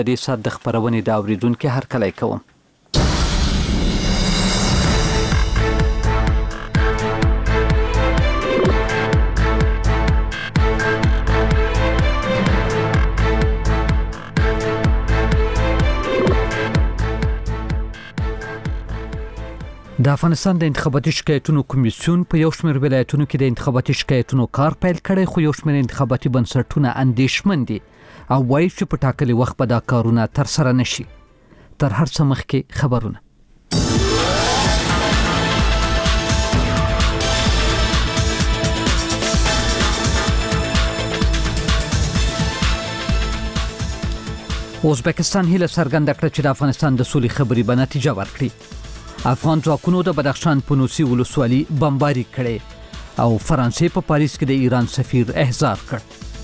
دې سات د خبرونې د اوریدونکو هرکلی کوم. د افغانستان د انتخاباتي شکایتونو کمیسیون په یو شمېر ولایتونو کې د انتخاباتي شکایتونو کار پیل کړی، خو یو شمېر انتخاباتي بنسټونه اندېښمن دي او وایي چې په ټاکلي وخت به دا کارونه ترسره نشي. تر هر څه مخکې خبرونه. ازبکستان هیله څرګنده کړه چې د افغانستان د سولې خبرې به نتیجه ورکړي. افغان ځواکونو د بدخشان په نوسي ولسوالي بمباري کړي او فرانسې په پاریس کې د ایران سفیر احضار کړ.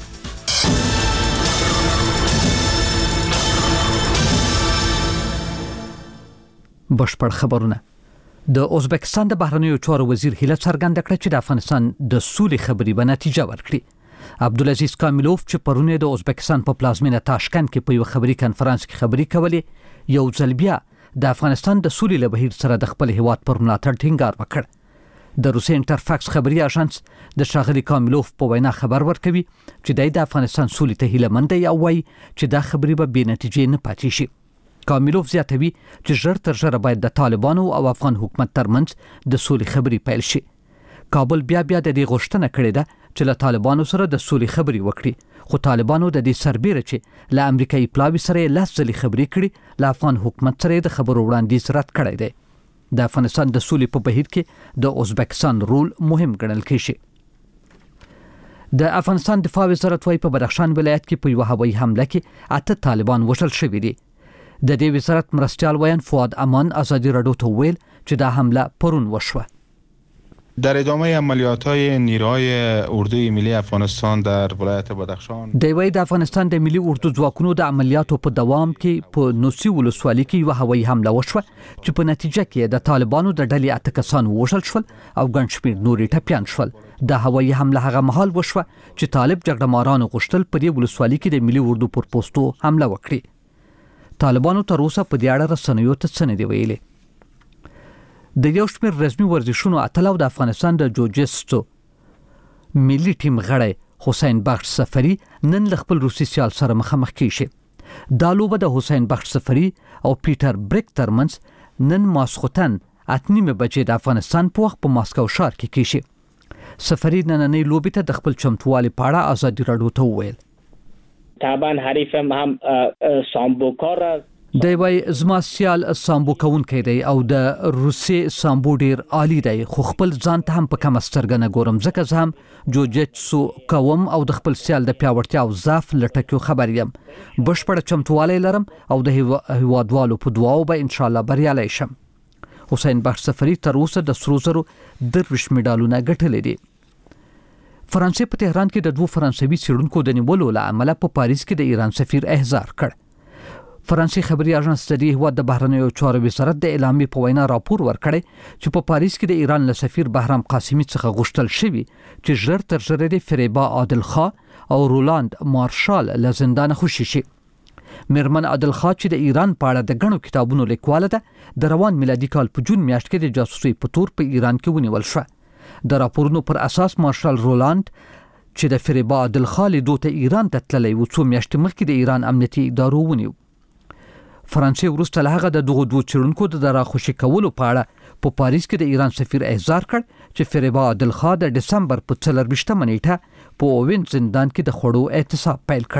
بشپړ خبرونه. د ازبکستان د بهرنیو چارو وزیر هیله څرګنده کړه چې د افغانستان د سولې خبرې به نتیجه ورکړي. عبدالعزیز کاملوف چې پرونه د ازبکستان په پلازمینه تاشکند کې په یو خبري کانفرنس کې خبري کولې، یو ځل بیا د افغانستان د سولې له بهیر سره د خپل هیواد پر ملاتړ ټینګار وکړ. د روسي انټرفاکس خبري اژانس د ښاغلي کاملوف په وینا خبر ورکوي چې د افغانستان سولې ته هیله مند دی او وایي چې دا خبرې به بې نتیجې نه پاتې شي. کاملوف زیاتوي چې ژر تر ژره باید د طالبانو او افغان حکومت ترمنځ د سولې خبرې پیل شي. کابل بیا د دې غوښتنه کړې ده چې له طالبانو سره د سولې خبرې وکړي، خو طالبانو د دې سربېره چې له امریکایي پلاوي سره 10 ځلې خبرې کړي، له افغان حکومت سره د خبرو وړاندیز رد کړی دی. د افغانستان د سولې په بهیر کې د ازبکستان رول مهم ګڼل کېږي. د افغانستان دفاع وزارت وايي په بدخشان ولایت کې په یو هوایي حمله کې 8 طالبان وژل شوي دي. د دې وزارت مرستیال ویان فؤاد امان ازادي راډیو ته ویل چې دا حمله پرون وشوه. در ادامه عملیات‌های نیروهای اردوی ملی افغانستان در ولایت بدخشان د افغانستان د ملي اردو ځواکونو د عملیاتو په دوام کې په نوسي ولسوالي کې یو هوایي حمله وشوه چې په نتیجه کې د طالبانو د ډلې 8 کسان وژل شول او ګڼ شمېر نورې ټپیان شول. د هوایي حمله هغه مهال وشوه چې طالب جګړه مارانو غوښتل په دې ولسوالي کې د ملي اردو پر پوسټو حمله وکړي. طالبانو تر اوسه په دې اړه رسنیو ته څه نه دي ویلي. د یو شمېر رسمي ورزشونو اتل او د افغانستان د جوجیتسو ملي ټیم غړی حسین بخش سفری نن له خپل روسي سیال سره مخامخ کیږي. دا لوبه د حسین بخش سفری او پیټر بریک ترمنځ نن ماسخوتن 8:30 بجې د افغانستان په وخت په ماسکو ښار کې کیږي. سفری نننۍ لوبې ته د خپل چمتووالي په اړه ازادي راډیو ته وویل. طبعا حریفم هم سامبوکار دی وای زما سیال سامبو کوونکی دی او د روسي سامبو ډیر عالی دی، خو خپل ځان ته هم په کم سترګه نه ګورم ځکه زه هم جوجیتسو کوم او د خپل سیال د پیاوړتیا او ضعف لټکیو خبر یم. بشپړ چمتووالی لرم او د هیوادوالو په دعاو به ان شاء الله بریالی شم. حسین بخش سفری تر اوسه د سرو زرو 23 میډالونه ګټلي دي. فرانسې په تهران کې د 2 فرانسوي څېړونکو د نیولو له امله په پاریس کې د ایران سفیر احضار کړ. فرانسې خبري اژانس د دې هیواد د بهرنیو چارو وزارت د اعلامیې په وینا راپور ورکړی چې په پاریس کې د ایران له سفیر بهرام قاسمي څخه غوښتل شوي چې ژر تر ژره د فریبا عادل خان او رولاند مارشال له زندانه خوشي شي. میرمن عادل خان چې د ایران په اړه د غنو کتابونو لیکواله ده، د روان میلادي کال په جون میاشت کې د جاسوسي په تور په ایران کې ونیول شو. د راپورونو پر اساس مارشال رولاند چې د فریبا عادل خان لیدو ته ایران ته تللی و، څو میاشتې مخکې د ایران امنیتي ادارو ونیو. فرانسې وروسته له هغه د دغو 2 څېړونکو د راخوشي کولو په اړه په پاریس کې د ایران سفیر احضار کړ چې فریبا عادل خان د دسمبر په 24 نیټه په اووین زندان کې د خوړو اعتصاب پیل کړ.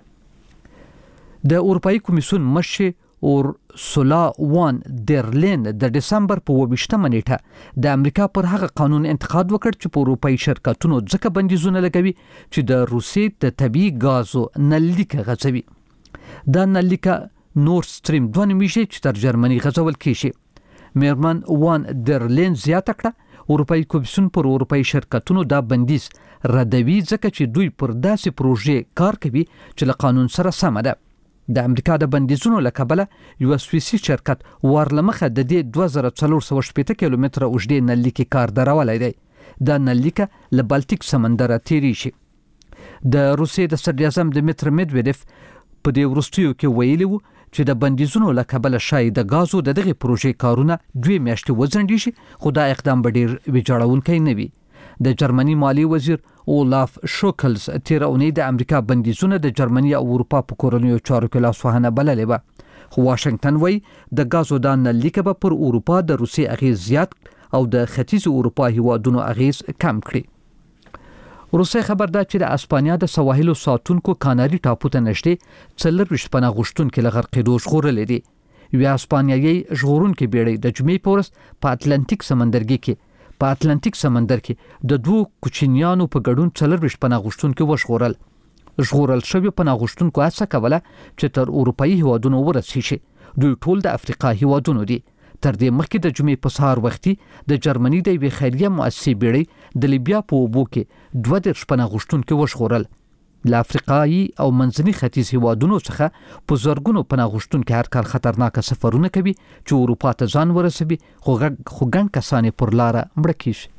د اروپאי کمیسیون مشر اورسولا وان در لین د دسمبر په 22 نیټه د امریکا پر هغه قانون انتقاد وکړ چې په اروپאי شرکتونو ځکه بندیزونه لګوي چې د روسي د طبيعي غازو نللیکه غځوي. دا نللیکه نورد سټریم 2 نومیږي چې تر جرمني غځول کیږي. میرمن وان در لین زیاته کړه اروپאי کمیسیون پر اروپאי شرکتونو دا بندیز ردوي ځکه چې دوی پر داسې پروژې کار کوي چې له قانون سره سم ده. د امریکا د بندیزونو له کبله یو سویسي شرکت ورلمخه د دې 2480 کیلومتره اوږدې نللیکې کار درولای دی. دا نللیکه له بالټیک سمندره تیری شي. د روسیې د صدر اعظم دمیتر مدویدف په په دې وروستیو کې ویلي وو چې د بندیزونو له کبله شاید د غازو دغه پروژې کارونه 2 میاشتې وځنډي شي، خو دا اقدام به ډیر ویجاړونکی نه وي. د جرمني مالی وزیر اولاف شوکلز تیر اونۍ د امریکا بندیزونه د جرمني او اروپا په کورنیو چارو کې لاسوهنه بللې وه. خو واشنگټن وایي د غازو د نلیکه به پر اروپا د روسي اغیز زیات او د ختیځ اروپا هیوادونو اغیز کم کړي. روسي خبر ده چې د اسپانیا د سواحلو ساتونکو کاناري ټاپو ته نشته 40 پناه غوښتونکو لغرقېدو ژغورلې دي. یو اسپانیایي ژغورونکو بیړۍ د جمعې په ورځ په اتلانتیک سمندر کې د 2 کوچنیانو په ګډون 40 پناه غوښتونکو ژغورل شوی پناه غوښتونکو هڅه کوله چې تر اروپאי هیوادونو ورسیږي. دوی ټول د افریقا هیوادونو دي. تر دې مخکې د جمعې په سهار وختي د جرمني د یوې خیریه مؤسسې بیړۍ د لیبیا په اوبو کې 12 پناه غوښتونکو وژغورل. له افریقایي او منځني ختیځ هیوادونو څخه په زرګونو پناه غوښتونکو هر کال خطرناک سفرونه کوي چې اروپا ته ځان ورسوي، خو ګڼ کسان پر لار مړه کیږي.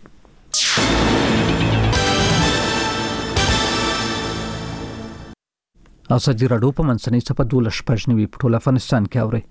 ازادي راډیو په منځنۍ صفحه 12 په ټول افغانستان کې اوري.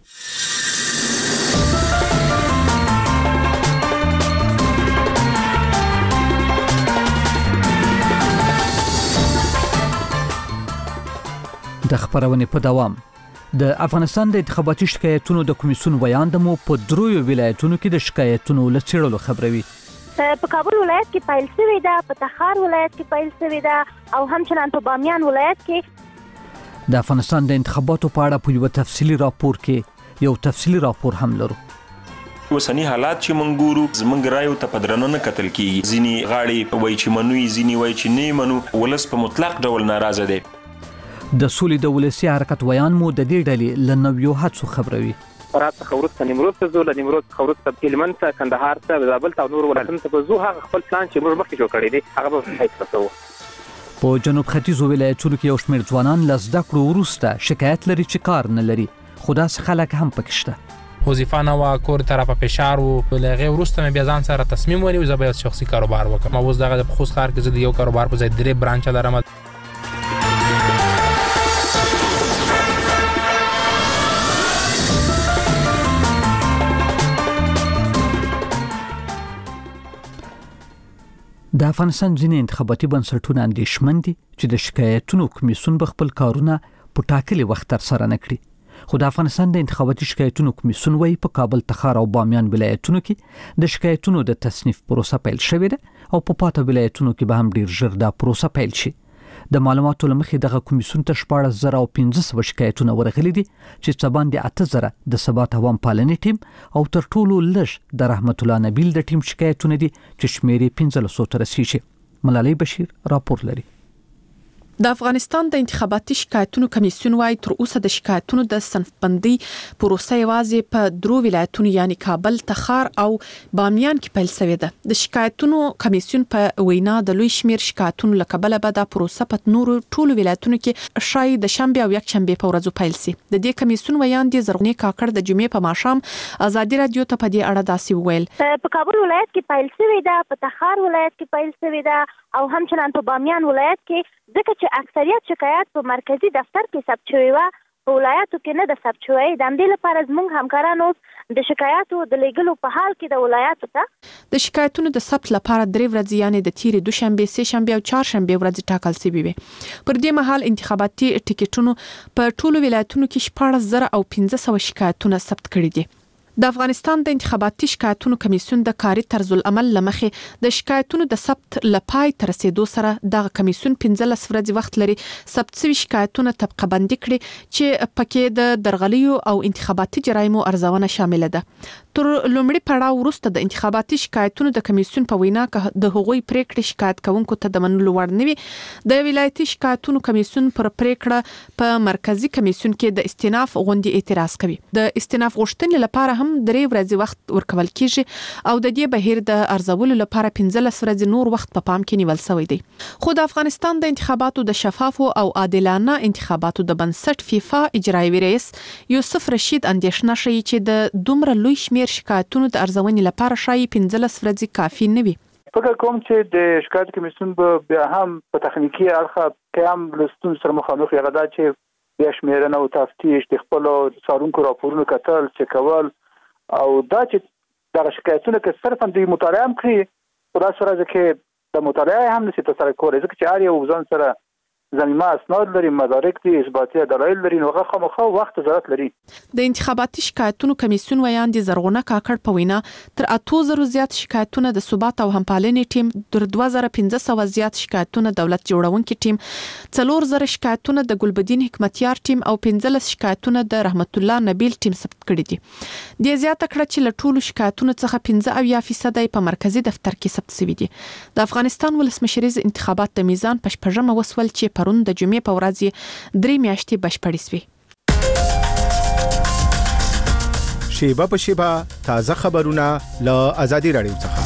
د خبرونې په دوام د افغانستان د انتخاباتي شکایتونو د کمیسیون ویاندمو په 3 ولایتونو کې د شکایتونو لڅېړلو خبروي. په کابل ولایت کې پیل شوې ده، په تخار ولایت کې پیل شوې ده او همچنان په بامیان ولایت کې. د افغانستان د انتخاباتو په اړه په یو تفصیلي راپور هم لرو. اوسنی حالات چې مونږ ګورو زمونږ رایو ته پدرنه نه کتل کیږي. ځینی غاړي وای چې منوي، ځینی وای چې نه منو. ولس په مطلق ډول ناراضه دي. د سولې د ولسی حرکت ویان مو د دې ډلې لنویو هڅو خبروي. فرات خورت نیمروز ته زول نیمروز خورت ته هلمند ته کندهار ته زابل ته نور ولایتونو ته زو هغه خپل پلان چې موږ مخکې جوړ کړی دی هغه به هیڅ تاسو په جنوب ختیځ ولایتونو کې یو شمېر ځوانان لزده کړو وروسته شکایت لري چې کار نه لري، خو داسې خلک هم پکې شته. وظیفه نه وا، کور طرفه فشار وو، لغه وروسته مې بیا ځان سره تصمیم ونیو چې زه به شخصي کاروبار وکړم. اوس دغه په خوست ښار کې زه د یو کاروبار په ځای 3 برانچ لرم. د افغانستان ځینې انتخاباتي بنسټونه اندېښمن دي چې د شکایتونو کمیسیون به خپل کارونه په ټاکلي وخت ترسره نه کړي. خو د افغانستان د انتخاباتي شکایتونو کمیسیون وايي په کابل، تخار او بامیان ولایتونو کې د شکایتونو د تصنیف پروسه پیل شوې ده او په پاتې ولایتونو کې به هم ډیر ژر دا پروسه پیل شي. د معلوماتو لمخې دغه کمیسیون ته 14,500 شکایتونه ورغلي دي چې څه باندې 8,000 د ثبات عوام پالنې ټیم او تر ټولو لږ د رحمت الله نبیل د ټیم شکایتونه دي چې شمېر 1500 ته رسیږي. ملالۍ بشیر راپور لري. د افغانستان د انتخاباتي شکایتونو کمیسیون وايي تر اوسه د شکایتونو د صنفبندي پروسه یوازې په 3 ولایتونو یعنی کابل، تخار او بامیان کې پیل شوې ده. د شکایتونو کمیسیون په وینا د لوی شمیر شکایتونو لکبله به د پروسه په نورو ټولو ولایتونو کې شای د شنبه او یک شنبه په ورځو پیل شي. د دې کمیسیون ویان دي زرغونی کاکړ د جمعې په ماښام ازادي رادیو ته په دې اړه داسې وویل. په کابل ولایت کې پیل شوې ده، په تخار ولایت کې پیل شوې ده او همچنان په بامیان ولایت کې ځکه چې اکثریت شکایت په مرکزی دفتر کې ثبت شوی و، په ولایتو کې نه د ثبت شوی. د همدې لپاره زموږ همکارانو د شکایتو د لیږلو په حال کې د ولایتو ته د شکایتونو د ثبت لپاره 3 ورځې یعنی د تیرې دوشنبه، سه شنبه او چهارشنبه ورځې ټاکل شوی وي. پر دې مهال انتخاباتي ټیکټونو په ټولو ولایتونو کې 14,500 شکایتونه ثبت کړي دي. د افغانستان د انتخاباتي شکایتونو کمیسیون د کاري طرز العمل لمخې د شکایتونو د ثبت لپای تر رسیدو سره د کمیسیون 15 ورځې وخت لري ثبت شوی شکایتونه طبقه بندي کړي چې پکې د درغلیو او انتخاباتي جرایمو ارزونه شامل ده. تر لومړي پړاو وروسته د انتخاباتي شکایتونو د کمیسیون په وینا د هغوی پریکړې شکایت کوونکو ته د منلو وړ نه وي. د ولایتي شکایتونو کمیسیون پر پریکړه په مرکزی کمیسیون کې د استیناف غونډې اعتراض کوي. د استیناف غوښتنې لپاره هم 3 ورځې وخت ورکول کیږي او د دې بهیر د ارزولو لپاره 15 ورځې نور وخت په پام کې نیول شوی دی. خو د افغانستان د انتخاباتو د شفافو او عادلانه انتخاباتو د بنسټ فیفا اجرایي رئیس یوسف رشید اندېښنه شوی چې د دومره لوی شمېر شکایتونو د ارزونې لپاره شایي 15 ورځې کافي نه وي. فکر کوم چې د شکایت کمیسیون به بیا هم په تخنیکی اړخ کې هم لستون سره مخامخ یغدا چې بیا شمیرنه او تفتیش د خپل څارونکو راپورونو کتل چې کول او دا چې دغه شکایتونه که صرفا د مطالعه هم کړي خدا سره ځکه د مطالعه هم نشي تر کولای ځکه چې هر یو ځان سره ضمیمه اسناد لري مدارک دي اثباتي دلایل لري نو هغه خامخا وخت ضرورت لري. د انتخاباتي شکایتونو کمیسیون ویاندې زرغونه کاکړ په وینا تر 8000 زیات شکایتونه د ثبات او همپالنې ټیم تر 2500 زیات شکایتونه دولت جوړونکي ټیم 4000 شکایتونه د ګلبدین حکمتیار ټیم او 15 شکایتونه د رحمت الله نبیل ټیم ثبت کړي دي. د زیاته کړه چې له ټولو شکایتونو څخه 15% په مرکزی دفتر کې ثبت شوي دي. د افغانستان ولسمشریز انتخابات د میزان په شپږمه وسول چې پرون د جمعې په ورځ 3 میاشتې بشپړې شوې. شیبه په شیبه تازه خبرونه له آزادي رادیو څخه.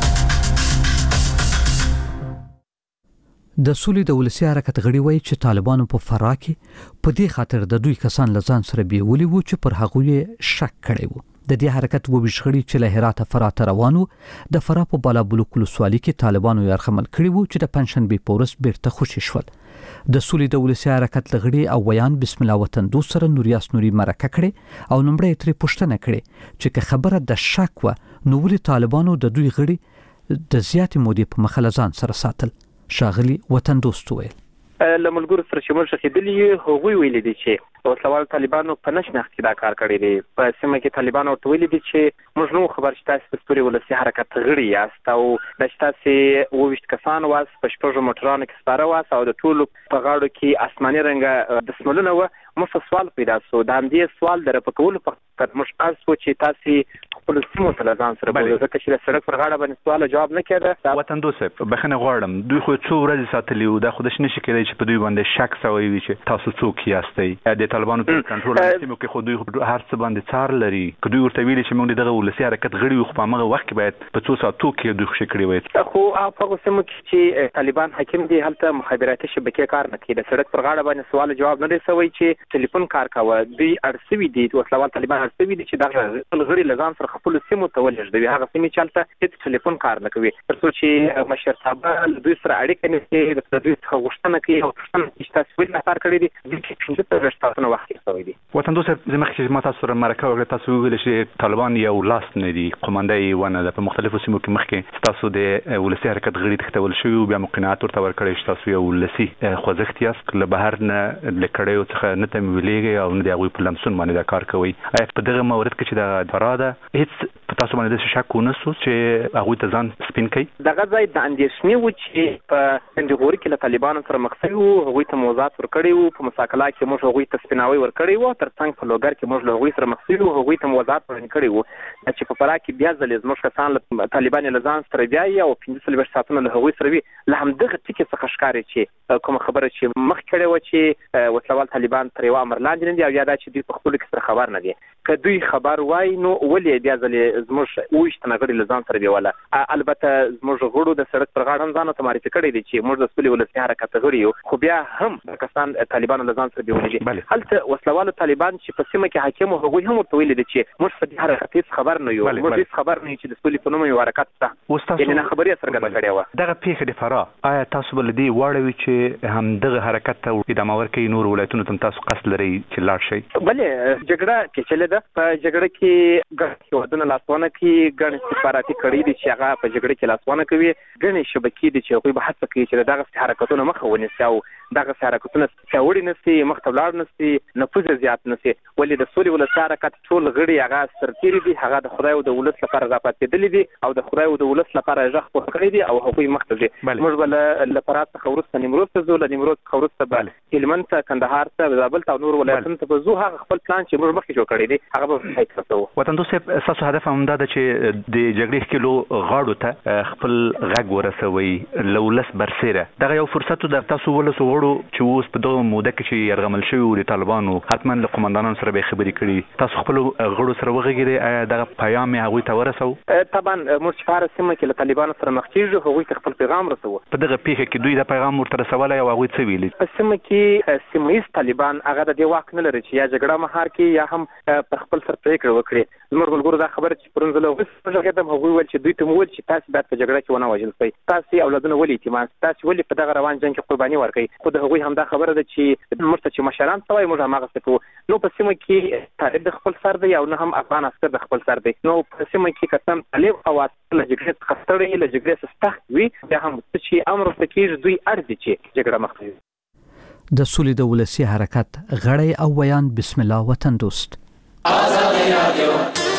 د سولې د ولسی حرکت غړي وایي چې طالبانو په فراه کې په دې خاطر د دوی کسان لزان سره بیولي وو چې پر هغوی شک کړي وو. د دې حرکت وبشغړي چې له هرات فراه ته روانو د فراه په بالا بلوک ولسوالۍ کې طالبانو یرغمل کړي وو چې د پنځشنبه په ورځ بیرته خوشي شول. د سولې د ولسی حرکت لغړي او ویان بسم الله وطن دو سره نوریاس نوري مرکه کړي او نمبر ترې پوښتنه کړي چې خبره د شک و نو ولې طالبانو د دوی غړي د زیاتې مودې په مخالزان سره ساتل. شاغلی وطن دوست ویل لملګرو سره چې موږ شهیدلی هغوی ویل دي چې وسلوال طالبانو په نشناخ کې دا کار کړی دی. په سیمه کې طالبانو ټویل دي چې موږ نو خبر شته چې ستوري ولسی حرکت غړي یاست او د شتاسي وویشت کسان واس په شپږو موټرانو کې سپاره واس او د ټولو په غاړو کې آسماني رنګ د سملونه و. موږ سوال پیدا سو د همدې سوال در په کول په موږ تاسو چې تاسو خپل سیمو ته ځان سره بوله ځکه چې د سړک پر غاړه باندې سوال جواب نه کړه. وطن دوست بخنه غواړم دوی خو څو ورځې ساتلی و دا خودش نشي کېدای چې په دوی باندې شک سوی وي چې تاسو څوک یاستئ. د طالبانو په کنټرول سیمو کې خو دوی هر څه باندې څار لري. که دوی ورته ویلي چې موږ دغه ولسی حرکت غړي خو په هغه وخت کې باید په څو ساعتو کې دوی خوشي کړی وي. خو هغه سیمو کې چې طالبان حاکم دي هلته مخابراتي شبکې کار نه کوي. د سړک پر غاړه باندې سوال جواب نه رسوي چې ټلیفون کار کوي. دوی ارسوي دي وسلوال طالبان ارسوي دي چې دا غړي لزان سره خپل سیمو ته ولېږدوي. هغه سیمې چالتہ هیڅ ټلیفون کار نه کوي تر څو چې مشرتابه دوی سره اړیکه نیسي د دوی څخه غوښتنه کوي او غوښتنه چې تاسو ولې نه کار کړی دي د کې 15 تاسو وخت کوي دي. وطن دوست زموږ چې ما تاسو سره مرکه وکړه تاسو ویل چې طالبان یو لاس نه دي قومندای ونه د په مختلفو سیمو کې مخکې تاسو د ولسی حرکت غړي تختول شوی او بیا مقنعات ورته ورکړی چې تاسو یو ولسی خوځښت یاست له بهر نه لکړیو څخه نه تم ویلېږي او نه دی هغوی په لمسون باندې دا کار کوي. په دغه مورد کې چې د فراده هیڅ په تاسو باندې د شک ونسو چې هغوی ته ځان سپین کوي. دغه ځای د اندېښنې و چې په اندغوري کې له طالبانو سره مخ شوي وو هغوی ته موضوعات ورکړي وو په مساکله کې موږ هغوی ته سپیناوي ورکړي وو تر څنګ په لوګر کې موږ له هغوی سره مخ شوي وو هغوی ته موضوعات ورکړي وو چې په فراه کې بیا ځلې زموږ کسان له طالبان له ځان سره بیایي او 15 ساعتونه له هغوی سره وي. له همدغه ټکي څخه ښکاري چې کومه خبره چې مخ کړې وه چې وسلوال طالبان تر یو امر لاندې نه دي او یا دا چې دوی په خپلو کې سره خبر نه دي. که دوی خبر وای نو ولې بیا ځلې زموږ اوویشت غړي له ځان سره بیوله. البته زموږ غړو د سړک پر غاړه هم ځان ته معرفي کړی دی چې موږ د سولې ولسي حرکت غړي یو خو بیا هم کسان طالبانو له ځان سره بیولي دي. هلته وسلوالو طالبان چې په سیمه کې حاکم هغوی هم ورته ویلي دي چې موږ په دې حرکت هیڅ خبر نه یو موږ هیڅ خبر نه یو چې د سولې په نوم یو حرکت شته یعنې نه خبرې څرګنده کړې وه. دغه پیښه د فراه آیا تاسو به له دې واړوي چې همدغه حرکت ته ادامه ورکوي نور ولایتونو ته تاسو قصد لرئ چې لاړ شئ؟ بلې جګړه پیچلې ده. په جګړه کې ګڼ هېوادونه لاسوهنه کوي ګڼ استخباراتي کړۍ دي چې هغه په جګړه کې لاسوهنه کوي ګڼې شبکې دي چې هغوی به هڅه کوي چې دغسې حرکتونه مخه ونیسي او دغسې حرکتونه پیاوړي نه سي مخ ته ولاړ نه سي نفوذ زیات نه سي. ولې د سولې ولسي حرکت ټول غړي هغه سرتیري دي هغه د خدای او د ولس لپاره راپاتېدلي دي او د خدای او د ولس لپاره غږ پورته کړی دي او هغوی مخ ته ځي. موږ به له فراه څخه وروسته نیمروز ته ځو له نیمروز څخه وروسته به هلمند ته کندهار ته زابل ته او نور ولایتونو ته به ځو. هغه خپل پلان چې موږ مخکې جوړ کړی دی هغه به حقیقت رسوو. وطن دوست صاحب ستاسو هدف همدا ده چې د جګړې ښکېلو غاړو ته خپل غږ ورسوئ له ولس برسېره. دغه یو فرصت د تاسو ولسو غړو چې اوس په دغه موده کې چې یرغمل شوي وو د طالبانو حتما له قمندانانو سره به یې خبرې کړي تاسو خپلو غړو سره وغږېدئ آیا دغه پیام یې هغوی ته ورسوو؟ طبعا موږ چې په هره سیمه کې له طالبانو سره مخ کېږو هغوی ته خپل پیغام رسوو. په دغه پیښه کې دوی دا پیغام ورته رسولی او هغوی څه ویلي؟ په سیمه کې سیمه ییز طالبان هغه د دې واک نه لري چې یا جګړه مهار کړي یا هم په خپل سر پرېکړه وکړي. زموږ ملګرو دا خبره چې پرون زه له هغوی سره وغږېدم هغوی ویل چې دوی ته مو وویل چې تاسې باید په جګړه کې ونه وژل شئ تاسې اولادونه ولې یتیمان تاسې ولې په دغه روان جنګ کې قرباني ورکړئ خو د هغوی همدا خبره ده چې موږ ته چې مشران څه وایي موږ هماغسې کوو. نو په سیمه کې طالب د خپل سر دی او نه هم افغان عسکر د خپل سر دی. نو په سیمه کې که څه طالب او عسکر له جګړې څخه ستړي له جګړې څخه سخت وي بیا هم څه چې امر ورته کېږي دوی ارزي چې جګړه مخ ته د سولې د ولسي حرکت غړی او ویان بسم الله وطن دوست. آزادي رادیو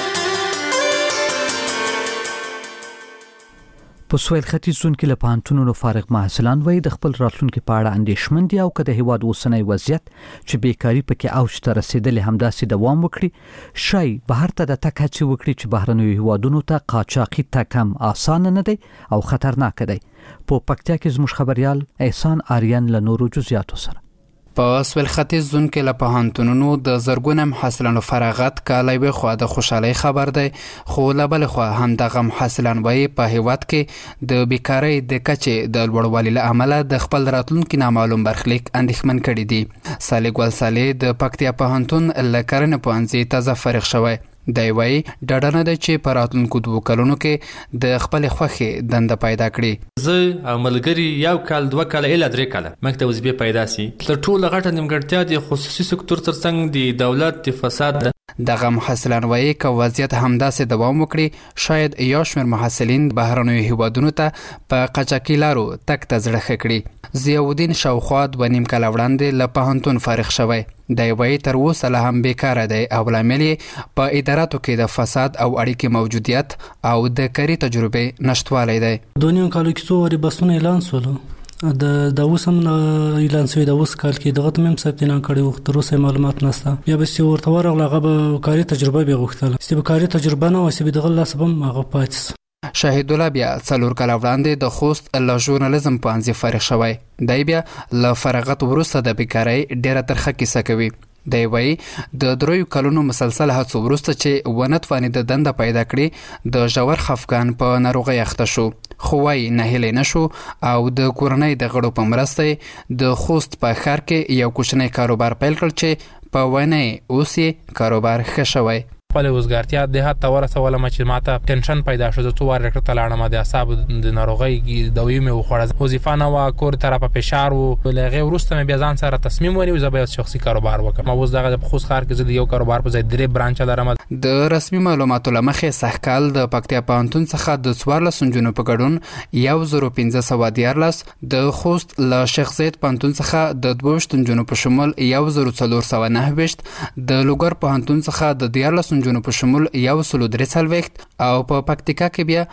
په سویل ختیځ زون کې له پانتونو فارغ محصلان وایي د خپل راتلونکي په اړه اندېښمن دي او که د هیواد اوسنی وضعیت چې بیکاری پکې اوج ته رسیدلې همداسې دوام وکړي شاید بهر ته د تګ هڅې وکړي چې بهرنیو هیوادونو ته قاچاقي تګ هم اسانه نه دی او خطرناک دی. په پکتیا کې زموږ خبريال احسان آریان له نورو جزئیاتو سره په سویل ختیځ زون کې له پوهنتونونو د زرګونو محصلانو فراغت کاله به خو د خوشحالي خبر دی خو له بل خو هم دغه محصلان وایي په هیواد کې د بیکاری د کچې د لوړوالي له امله د خپل راتلونکي نامعلوم برخلیک اندېښمن کړي دي. صالح ګل صالح د پکتیا پوهنتون له کرنې پوهنځي تازه فارغ شوی دی وایي ډاډه نه ده چې په راتلونکو 2 کلونو کې د خپل خوښې دنده پیدا کړي. زه او ملګری 1 کال 2 کال اله 3 کال مکتب وظیفه پیدا سي تر ټولو غټه نیمګړتیا د خصوصي سکتور ترڅنګ د دولت د فساد دغه محصلان وایي که وضعیت همداسې دوام وکړي شاید یو شمېر محصلین بهرنیو هیوادونو ته په قاچاقي لارو تګ ته زړه ښه کړي. ضیاءالدین شاوخوا 2.5 کاله وړاندې له پوهنتون فارغ شوی دی وایي تر اوسه لا هم بیکاره دی او لامل یې په اداراتو کې د فساد او اړیکې موجودیت او د کاري تجربې نشتوالی دی. 2 کالو کې څو وری بسونه اعلان سولو د اوس هم اعلان شوی د اوس کال کې دغه تمام ثبت اعلان کړی وو تر اوسه معلومات نشته. بیا به سی ورته ورغله هغه به کاري تجربه به غوښتله چې به کاري تجربه نه وسی به دغه لاس به هغه پاتې. شهید الله بیا 4 کاله وړاندې د خوست له ژورنالیزم پوهنځي فارغ شوی دی. بیا له فراغت وروسته د بیکارۍ ډیره ترخه کیسه کوي. دی وایي د 3 کلونو مسلسل هڅو وروسته چې ونه توانید د دنده پیدا کړي د ژور خفګان په ناروغۍ اخته شو خو وایي ناهیلی نشو او د کورنۍ د غړو په مرسته د خوست په ښار کې یو کوچنی کاروبار پیل کړ چې په وینه اوس یې کاروبار ښه شوی. خپل وزګارتیا د حد ورسولم چې ماته ټنشن پیدا شو. زه 2 واره ډاکټر ته لاړم د اعصاب د ناروغۍ دوی مې وخوړه وظیفه نه وا کور طرفه فشار وو لغه ورسته مې بیا ځان سره تصمیم ونیو زه به شخصي کاروبار وکم. ما اوس دغه خوست ښار کې زه یو کاروبار په ځای 3 برانچ لرم. د رسمي معلوماتو لمخې سحکال د پکتیا پوهنتون څخه د 14 سنجونو په ګډون 1514 د خوست له شیخ زید پوهنتون څخه د 22 سنجونو په شمول 1409 د لوګر پوهنتون څخه د 14 جنو په شمول 143 او په پکتیکا کې بیا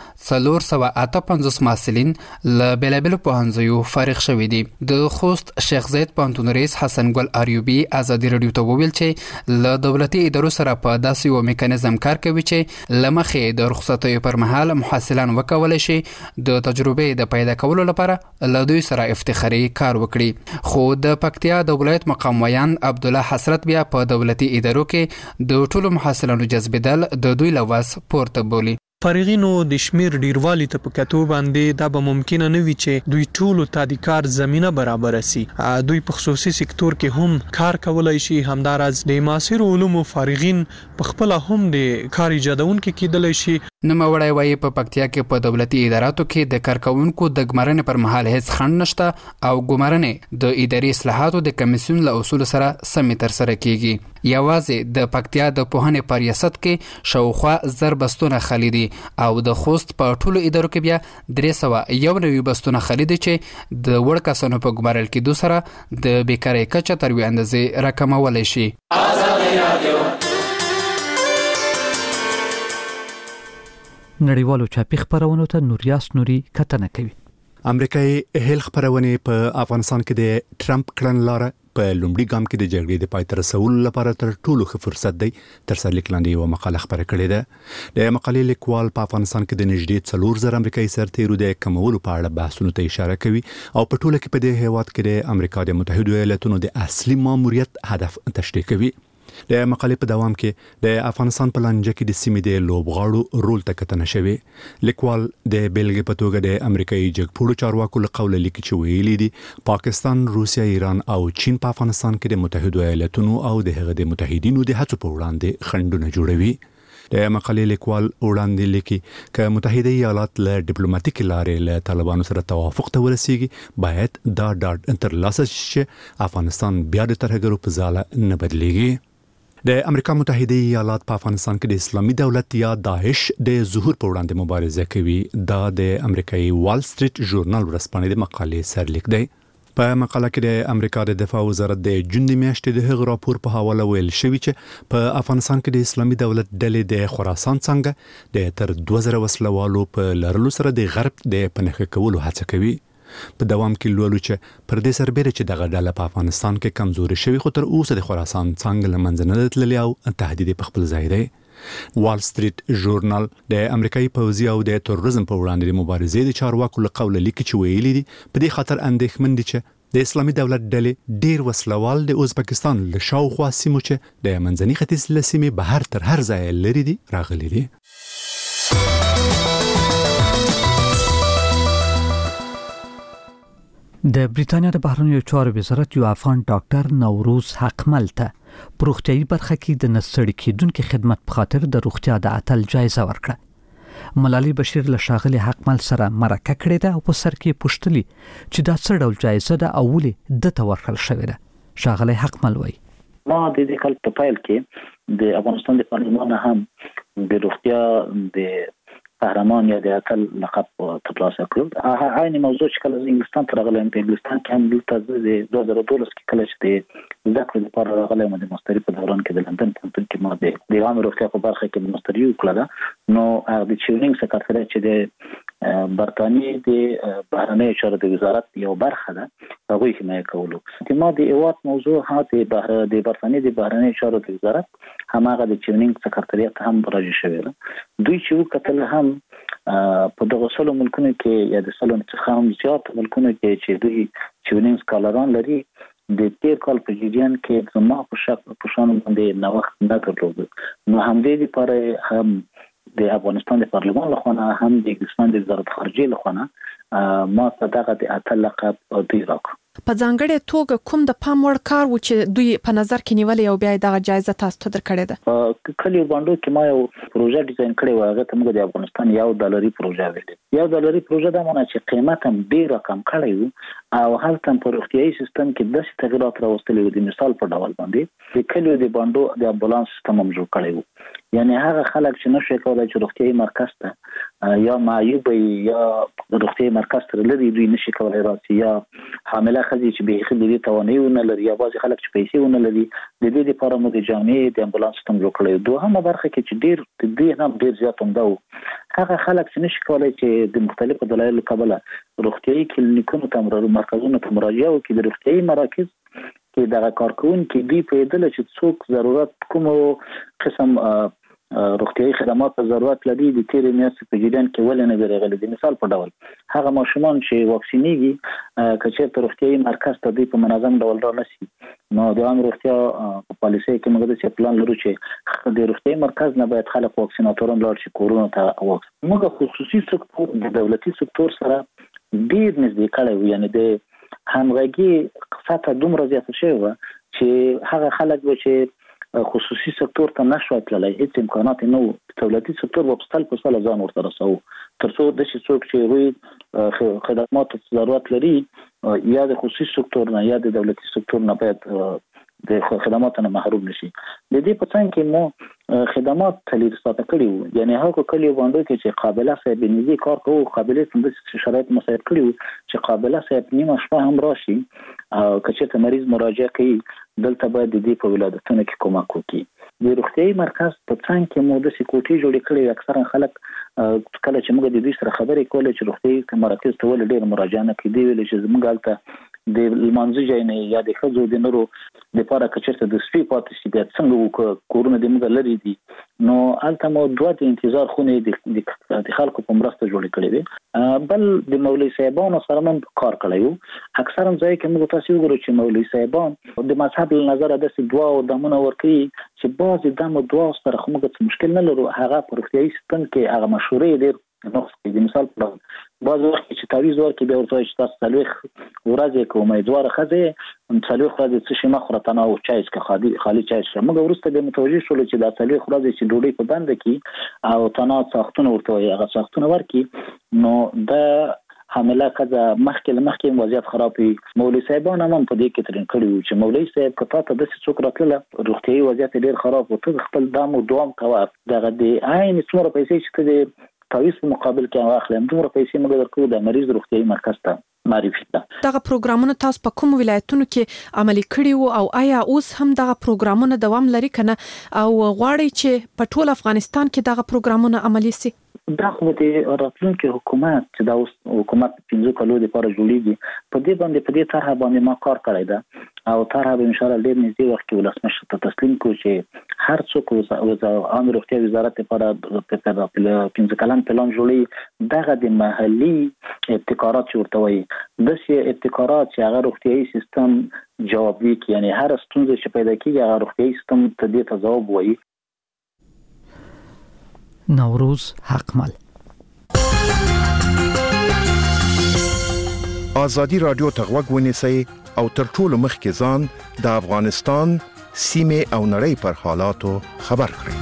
458 محصلین له بیلابل پوهنځیو فارغ شوي دي. د خوست شیخ زید پوهنتون رئیس حسن ګل آریوبی ازادي رادیو ته وویل چې له دولتي ادارو سره په داسې یو میکانیزم کار کوي چې لمخې د رخصتیو پر مهال محصلان وکولای شي د تجربې د پیدا کولو لپاره له دوی سره افتخاري کار وکړي. خو د پکتیا د ولایت مقام ویان عبد الله حسرت بیا په دولتي ادارو کې د ټولو محصلانو جذبیدل د دوی لواس پورته بولی. فارغینو د شمیر ډیروالی ته په کتو باندې دا به ممکن نه وي چې دوی ټول ته د کار زمينه برابر شي. دوی په خصوصي سکتور کې هم کار کولای شي. همدارز د معاصر علومو فارغین په خپل هم د کار ایجادون کې کېدلی شي. نوموړی وایي په پکتیا کې په دولتي اداراتو کې د کارکونکو د ګمارنې پر مهال هیڅ خنډ نشته او ګمارنې د اداري اصلاحاتو د کمیسیون له اصول سره سمې ترسره کیږي. یوازې د پکتیا د پوهنې په ریاست کې شاوخوا 1000 بستونه خالي دي او د خوست په ټولو ادارو کې بیا 391 بستونه خالي دي چې د وړ کسانو په ګمارل کېدو سره د بیکارۍ کچه تر یوې اندازې راکمولی شي. نړیوالو چاپی خبرونو ته نوریاس نوري کتنه کوي. امریکایي هیل خبرونه په افغانستان کې د ټرمپ کړنلاره په لومړي ګام کې د جګړې د پای ته رسولو لپاره تر ټولو ښه فرصت دی. تر سرلیک لاندې یو مقاله خبره کړې ده. د مقالې لیکوال په افغانستان کې د نږدې 4,000 امریکایي سرتیرو د کمولو په اړه بحثونو ته اشاره کوي او په ټوله کې په دې هیواد کې د امریکا د متحده ایالاتونو د اصلي ماموریت هدف تشریح کوي. د مقالې په دوام کې د افغانستان په لانجه کې د سیمې د لوبغاړو رول ته کتنه شوې. لیکوال د بیلګې په توګه د امریکایي جګپوړو چارواکو له قوله لیکي چې ویلي دي پاکستان، روسیا، ایران او چین په افغانستان کې د متحده ایالاتونو او د هغه د متحدینو د هڅو په وړاندې خنډونه جوړوي. د مقالې لیکوال وړاندې لیکي چې متحده ایالات له ډیپلوماټیک لارې له طالبانو سره توافق ته ورسیږي باید دا ډاډ ترلاسه شي افغانستان بیا د ترهګرو په ځاله نه بدلیږي د امریکا متحده ایالات په افغانستان کې د اسلامي دولت یا داعش د ظهور په وړاندې مبارزه کوي دا د امریکایي وال سټریټ ژورنال ورځپاڼې د مقالې سرلیک دی په مقاله کې د امریکا د دفاع وزارت د جون د میاشتې د هغ راپور په حواله ویل شوی چې په افغانستان کې د اسلامي دولت ډلې د خراسان څنګه د تر 2000 وسلوالو په لرلو سره د غرب د پنهخه کولو هڅه کوي په دوام کې لولو چې پر دې سربېره چې دغه ډله په افغانستان کې کمزوري شوی خو تر اوسه د خراسان څنګه لمنځه نه تللی او تهدید په خپل ځای دی وال سټریټ ژورنال د امریکایي پوځي او د تروریزم په وړاندې د مبارزې د چارواکو له قوله لیکي چې ویلي دي په دې خاطر اندېښمن دي چې د اسلامي دولت ډلې ډیر وسلوال د ازبکستان له شاوخوا سیمو چې د منځني ختیځ له سیمې بهر تر هر ځای لري دي راغلي دي د بریټانیا د بهرنیو چارو وزارت یو افغان ډاکټر نوروز حقمل ته پروختیايي برخه کې د نسړی کېدونکو خدمت په خاطر د روغتیا د اتل جایزه ورکړه ملالي بشیر له شاغلي حقمل سره مرکه کړې ده او په سر کې پوښتلي چې دا څه ډول جایزه ده او ولې د تورخل شوې ده شاغلي حقمل وایي ما د دې کال په پیل کې د افغانستان د پارلمان هم د روغتیا د قهرمان یا د اتل لقب ترلاسه کړ عین موضوع چې کله انګلستان ته راغلم په انګلستان کې هم دلته د 2012 کې کله چې د ذکر لپاره راغلم د ماستری په دوران کې د لندن پوهنتون کې ما د عام روغتیا په برخه کې ماستری وکړه نو هغه د چیونینګ سکرټریټ چې د برتانی د بهرنیو چارو د وزارت یو برخه ده هغه حمایت کولو چې ما د ایوات موضوع د برتانی د بهرنیو چارو د وزارت هماغه د چیونینګ سکرټریټ هم راځي شوی دوی چې وکتل هم په دغه سلو ملکونو کې یا د سلو څخه هم زیات ملکونو کې چې دوی چیونینګ سکالران لري د تیر کال په جریان کې زما په شک په شان باندې نوښت نه درلود نو هم دې لپاره هم د افغانستان د پارلمان لخوا هم د انګلستان د وزارت خارجه لخوا ما ته دغه د اتل لقب دوی راکړ په ځانګړې توګه کوم د پام وړ کار و چې دوی په نظر کې نیولې او بیا دغه جایزه تاسو ته درکړې ده کلی باندې کې ما یو پروژه ډیزاین کړی و هغه ته موږ د افغانستان $1 پروژه ویل $1 پروژه دا معنی چې قیمت هم ډیر کم کړی و او هلته په روغتيایي سیستم کې د تغیرات راوستلې و د مثال په ډول باندې د کلیو د باندې د امبولانس سیستم هم جوړ کړی و یعنی هغه خلک چې نشي کولای چې روغتيایي مرکز ته یا معیوب یا روغتيایي مرکز ته لري دوی نشي کولای راسي یا حامله خزي چې به خلک توانایونه لري یا بعض خلک چې پیسې ونه لري د دې لپاره مو د جامعې د امبولانس سیستم جوړ کړی دوه برخه کې چې ډیر د دې هم ډیر زیات هم دا هغه خلک چې نشي کولای چې د مختلفو دلایلو کبله روغتيایي کلینیکونو ته مرکزونو ته مراجعه وکړي د روغتيایي مراکز کې د کارکونکو دی په دله چې څوک ضرورت کوم قسم روغتيایي خدمات ضرورت لري د تیر میاشتې په جریان کې ولنه درغلي د مثال په ډول هغه ماشومان چې واکسینېږي کچې روغتيایي مرکز ته دی په منظم ډول رانسي نو د عام روغتیا په پالیسۍ کې موږ د پلان لرو چې د روغتيایي مرکز نه باید خلک واکسیناتوران لاړ شي کورونا ته موږ خصوصي سکتور د دولتي سکتور سره ډیر نږدې کړو یعنی د همغږي سطح دومره زیاته شوی و چې هغه خلک چې خصوصي سکتور ته نشو تللی هیڅ امکانات نه وو دولتي سکتور په خپل په ځان ورته رسو ترڅو د شي څوک چې وي خدمات ضرورت لري یا د خصوصي سکتور نه یا د دولتي سکتور نه باید د خدماتو نه محروم نشي د دې په څنګه کې مو خدمات تلیر ساته کړیو یعنی هغه کلی باندې کې چې قابله صاحب نيزي کار کوو قابلیت د شرایط مساعد کړیو چې قابله صاحب نیمه شپه هم راشي او کچې مریض مراجعه کوي دلته باید د دې په ولادتونو کې کومک وکړي د روغتيایي مرکز په څنګه کې مو د سکوټي جوړ کړي اکثرا خلک کله چې موږ د دې سره خبرې کولې چې روغتيایي مرکز ته ول ډېر مراجعه نه کوي ویل چې موږ هلته د لمانځه ځای نه یا د خزو د نورو د لپاره کچې د سپی پاتې شي د څنګه کورونا د موږ لري دي نو هلته مو دوه د انتظار خونې د خلکو په مرسته جوړ کړي وي بل د مولوي صاحبانو سره من کار کړیو اکثرا ځای کې موږ تاسو وګورئ چې مولوي صاحبان د مذهب له نظر د دوا او دمونه ورکي چې بعضی دمو دوا سره موږ څه مشکل نه لرو هغه په روغتيایي سیستم کې هغه مشورې ډېر نقص کوي. مثال په بعض وخت چې تعویض ورکړي بیا ورته چې تاسو څلوېښت ورځې که امیدواره ښځه څلوېښت ورځې څه شي مه خوره تنها او چای څښه خالي چای څښه. موږ وروسته بیا متوجه شولو چې دا څلوېښت ورځې چې ډوډۍ په بنده کړي او تنها ساختونه ورته وایي هغه ساختونه ورکړي نو د حامله ښځه مخکې وضعیت خراب وي. مولوي صاحبان هم په دې کې ترین کړي وو چې مولوي صاحب که تا ته داسې څوک راتلله روغتیایي وضعیت ډېر خراب و ته خپل دام او دوام کوه دغه د عین څومره پیسې چې ته د تعویض په مقابل کې واخلې دومره پیسې موږ درکوو د مریض روغتیایي مرکز ته معرفي ده. دغه پروګرامونه تاسو په کوم ولایتونو کې عملي کړي وو او آیا اوس هم دغه پروګرامونه دوام لري کنه او غواړي چې په ټول افغانستان کې دغه پروګرامونه عملي شي؟ دا خو د راتلونکي حکومت چې دا اوس حکومت 15 کالو لپاره جوړیږي په دې طرحه باندې ما کار کړی ده او طرحه به ان شاء الله ډېر نږدې وخت کې ولسمشر ته تسلیم کړو چې هر څوک عام روغتیا وزارت لپاره 15 کلن پلان جوړي دغه د محلي ابتکارات ورته وایي داسې ابتکارات چې هغه روغتیایي سیستم جواب وي یعنی هر ستونزه چې پیدا کیږي هغه روغتیایي سیستم ته دې ته ځواب وایي. نوروز حقمل آزادی رادیو تغوږ ونیسئ او تر ټولو مخکې ځان د افغانستان سیمه او نړۍ پر حالاتو خبر کړئ.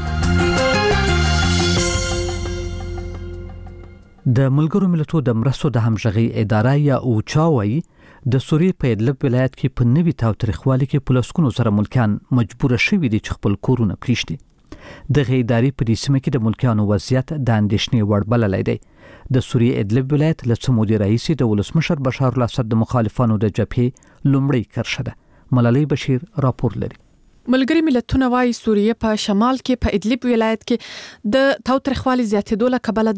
د ملګرو ملتونو د مرستو د همغږي اداره یا اوچا وایي د سوریې په ادلب ولایت کې په نوي تاوتریخوالي کې په لسګونو سره ملکیان مجبور شوي دي چې خپل کورونه پریږدي. دغه ادارې په دې سیمه کې د ملکیانو وضعیت د اندېښنې وړ بللی دی. د سوریې ادلب ولایت له څو مودې راهیسې د ولسمشر بشار الاسد د مخالفانو د جبهې لومړۍ کرښه ده. ملالۍ بشیر راپور لري. ملګری ملتونه وايي سوریه په شمال کې په ادلب ولایت کې د تاوتریخوالي زیاتېدو له کبله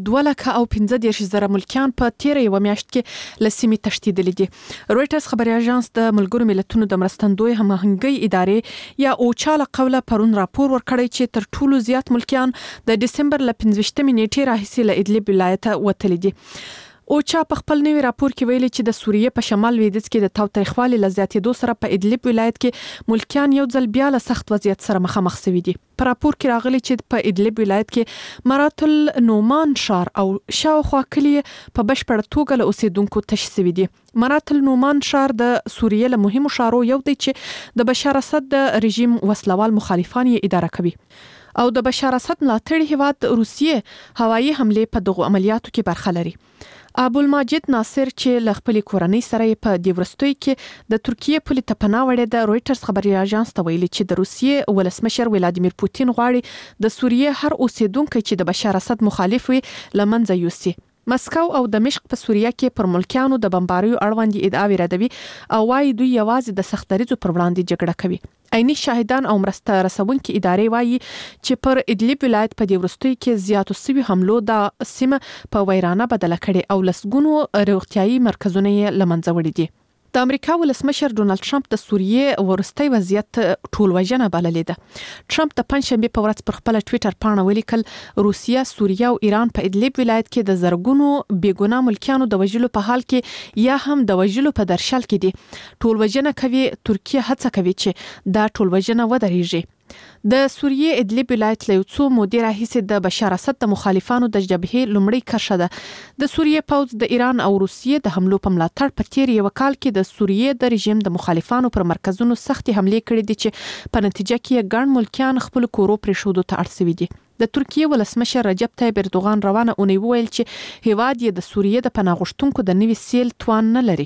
2,15,000 ملکیان په تیر یو میاشت کې لسیمې تشدیدلې دي. رويټرز خبري اژانس د ملګرو ملتونو د مرستندوی هماهنګي ادارې یا اوچا له قوله پرون راپور ورکړی چې تر ټولو زیات ملکیان د دسمبر ل 15 نیټې راهیسې له ادلب ولایت وتلي دي. اوچا په خپل نوي راپور کې ویلي چې د سوریې په شمال لویدیځ کې د تاوتریخوالي له زیاتېدو سره په ادلب ولایت کې ملکیان یو ځل بیا له سخت وضعیت سره مخامخ شوي دي. په راپور کې راغلي چې په ادلب ولایت کې مراتل نومان شار او شاوخوا کلی په بشپړ توګه له اوسیدونکو تش شوي دي. مراتل نومان شار د سوریې له مهمو شارو یو دی چې د بشار اسد د رژیم وسلوال مخالفان یې اداره کوي او د بشار اسد ملاتړي هیواد روسیې هوایي حمله په دغه عملیاتو کې برخه لري. ابوالماجد ناصر چې ل خپل کورنۍ سره په دیورستوي کې د ترکیه پولې ته پناه وړې د رويټرز خبري اژانس ته ویلي چې د روسیې ولسمشر ولادیمیر پوتین غواړي د سوریې هر اوسیدونکو چې د بشار اسد مخالف وي لمنځه یوسي. مسکو او دمشق په سوریه کې پر ملکیانو د بمباریو اړوند ادعاوې ردوي او وايي دوی یوازې د سختریزو پر وړاندې جګړه کوي. عیني شاهدان او مرسته رسونکي ادارې وايي چې پر ادلب ولایت په دیورستوي کې زیاتو سوي حملو د سیمه په ویرانه بدله کړي او لسګونو روغتيایي مرکزونه یې لمنځه وړي دي. د امریکا ولسمشر ډونالد ټرمپ د سوریې ورستۍ وضعیت ټولوژنه بللې ده. ټرمپ د پنځشنبه په ورځ پر خپل ټوئیټر پاڼه ولیکل روسیا، سوریه او ایران په ادلب ولایت کې د زرګونو بیګناه ملکیانو د وژلو په حال کې یا هم د وژلو په درشل کې دي. ټولوژنه کوي. ترکیه هڅه کوي چې دا ټولوژنه ودرېږي. د سوریې ادلب ولایت له څو مودې راهیسې د بشار اسد د مخالفانو د جبهې لومړۍ کرښه ده. د سوریې پوځ د ایران او روسیې د حملو په ملاتړ په تیر یو کال کې د سوریې د رژیم د مخالفانو پر مرکزونو سختي حملې کړې دي چې په نتیجه کې ګڼ ملکیان خپل کورو پرېښودو ته اړ شوي دي. د ترکیه ولسمشر رجب طیب اردوغان روانه اونۍ وویل چې هیواد یې د سوریې د پناه غوښتونکو د نوي سیل توان نه لري.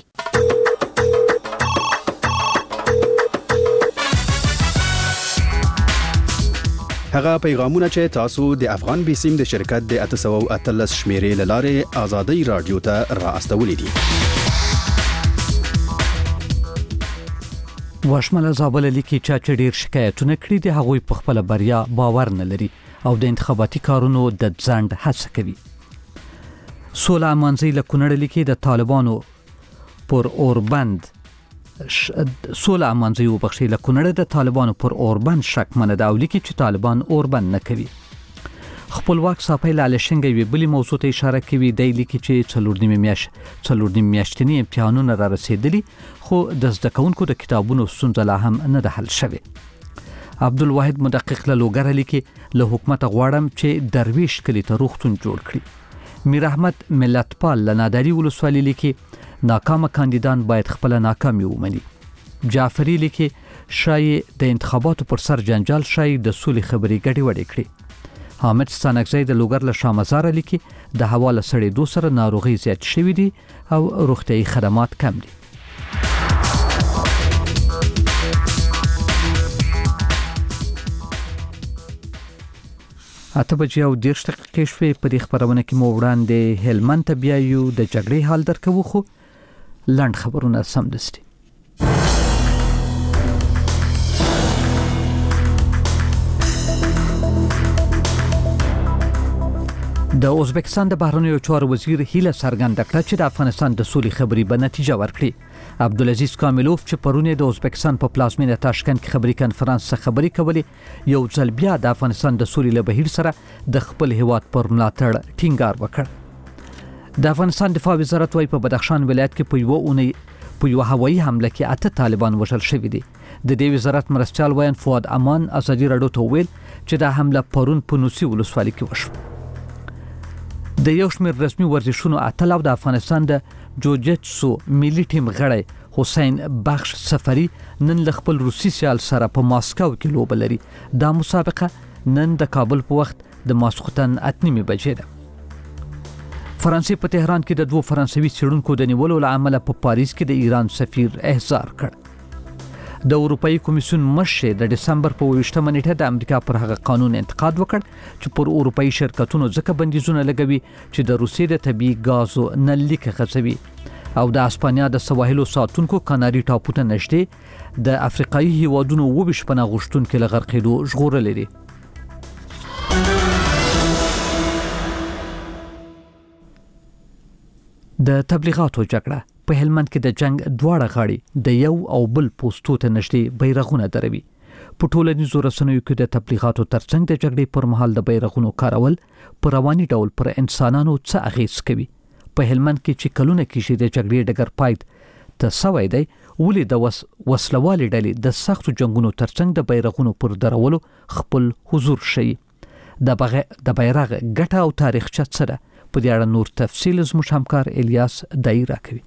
هغه پیغامونه چې تاسو د افغان بیسیم د شرکت د 813 شمیرې لاره آزادۍ رادیو ته را استولې دي. واشمل زابل لیکي چې ډیر شکایتونه کړي دي هغوی په خپل بریا باور نه لري او د انتخاباتي کارونو د ځند هڅه کوي. سولا منځي له کونړ لیکي د طالبانو پر اوربند سولا منځي وبخښي له کونړ د طالبانو پر اوربند شک منه دا لیکي چې طالبان اوربند نه کوي. خپلواک صاحب لاله شنګوي بلی موضوع ته اشاره کوي د لیکي چې څلور میاشتنی امتحانونه را رسیدلي خو د زده کوونکو د کتابونو ستونزه لا هم نه ده حل شوه. عبدالواحد مدقق له لوګر لیکي له حکومت غواړم چې درویش کلی ته روغتون جوړ کړي. میر احمد ملتپال لنادری ولسوالۍ لیکي ناکامه کاندیدان باید خپل ناکامي ومني. جعفری لیکي شاید د انتخاباتو پر سر جنجال شاید د سولې خبرې ګډې وډې کړي. حامد ستانکزی د لوګر له شامزار لیکي د هوا له سړېدو سره ناروغي زیات شوې دي او روغتیايي خدمات کم دي. اته بجې او 10 دقیقې شوې په دې خبرونه کې مو وړاندې هلمند ته بیایو د جګړې حال درکوو خو لنډ خبرونه سمدستي. د ازبکستان د بهرنیو چارو وزیر هیله څرګنده کړه چې د افغانستان د سولې خبرې به نتیجه ورکړي. عبدالعزیز کاملوف چې پرونه د ازبکستان په پلازمینه تاشکند کې خبري کانفرنس څخه خبري کولې یو ځل بیا د افغانستان د سولې له بهیر سره د خپل هیواد پر ملاتړ ټینګار وکړ. د افغانستان دفاع وزارت وايي په بدخشان ولایت کې په یو هوایي حمله کې 8 طالبان وژل شوي دي. د دې وزارت مرستیال وین فؤاد امان ازادي راډیو ته ویل چې دا حمله پرون په نوسی ولسوالۍ کې وشوه. د یو شمېر رسمي ورزشونو اتل او د افغانستان د جوجیتسو ملي ټیم غړی حسین بخش سفری نن له خپل روسي سیال سره په ماسکو کې لوبه لري. دا مسابقه نن د کابل په وخت د ماسخوتن 8:30 بجې ده. فرانسې په تهران کې د 2 فرانسوي څېړونکو د نیولو لامل په پاریس کې د ایران سفیر احضار کړ. د اروپאי کمیسیون مشر د دسمبر په 28 نیټه د امریکا پر هغه قانون انتقاد وکړ چې پر اروپאי شرکتونو ځکه بندیزونه لګوي چې د روسیې د طبي غازو نلیک غځوي او د اسپانیا د سواحلو ساتونکو کاناري ټاپو ته نږدې د افریقایي هیوادونو وبشپنه غشتونکو لغرقېدو ژغورلې دي. د تبلیغاتو جګړه په هلمند کې د جنگ دواړه غاړي د یو او بل پوسټو ته نږدې بیرغونه دروي. په ټولنیزو رسنیو کې د تبلیغاتو ترڅنګ د جګړې پر مهال د بیرغونو کارول په رواني ډول پر انسانانو څه اغیز کوي. په هلمند کې چې کلونه کې د جګړې ډګر پاید ته سوي دی ولې د وسلوالې ډلې د سختو جنگونو ترڅنګ د بیرغونو پر درولو خپل حضور شي. د بیرغ ګټه او تاریخچه څه ده؟ په دې اړه نور تفصیل زموږ همکار الیاس دایره کوي.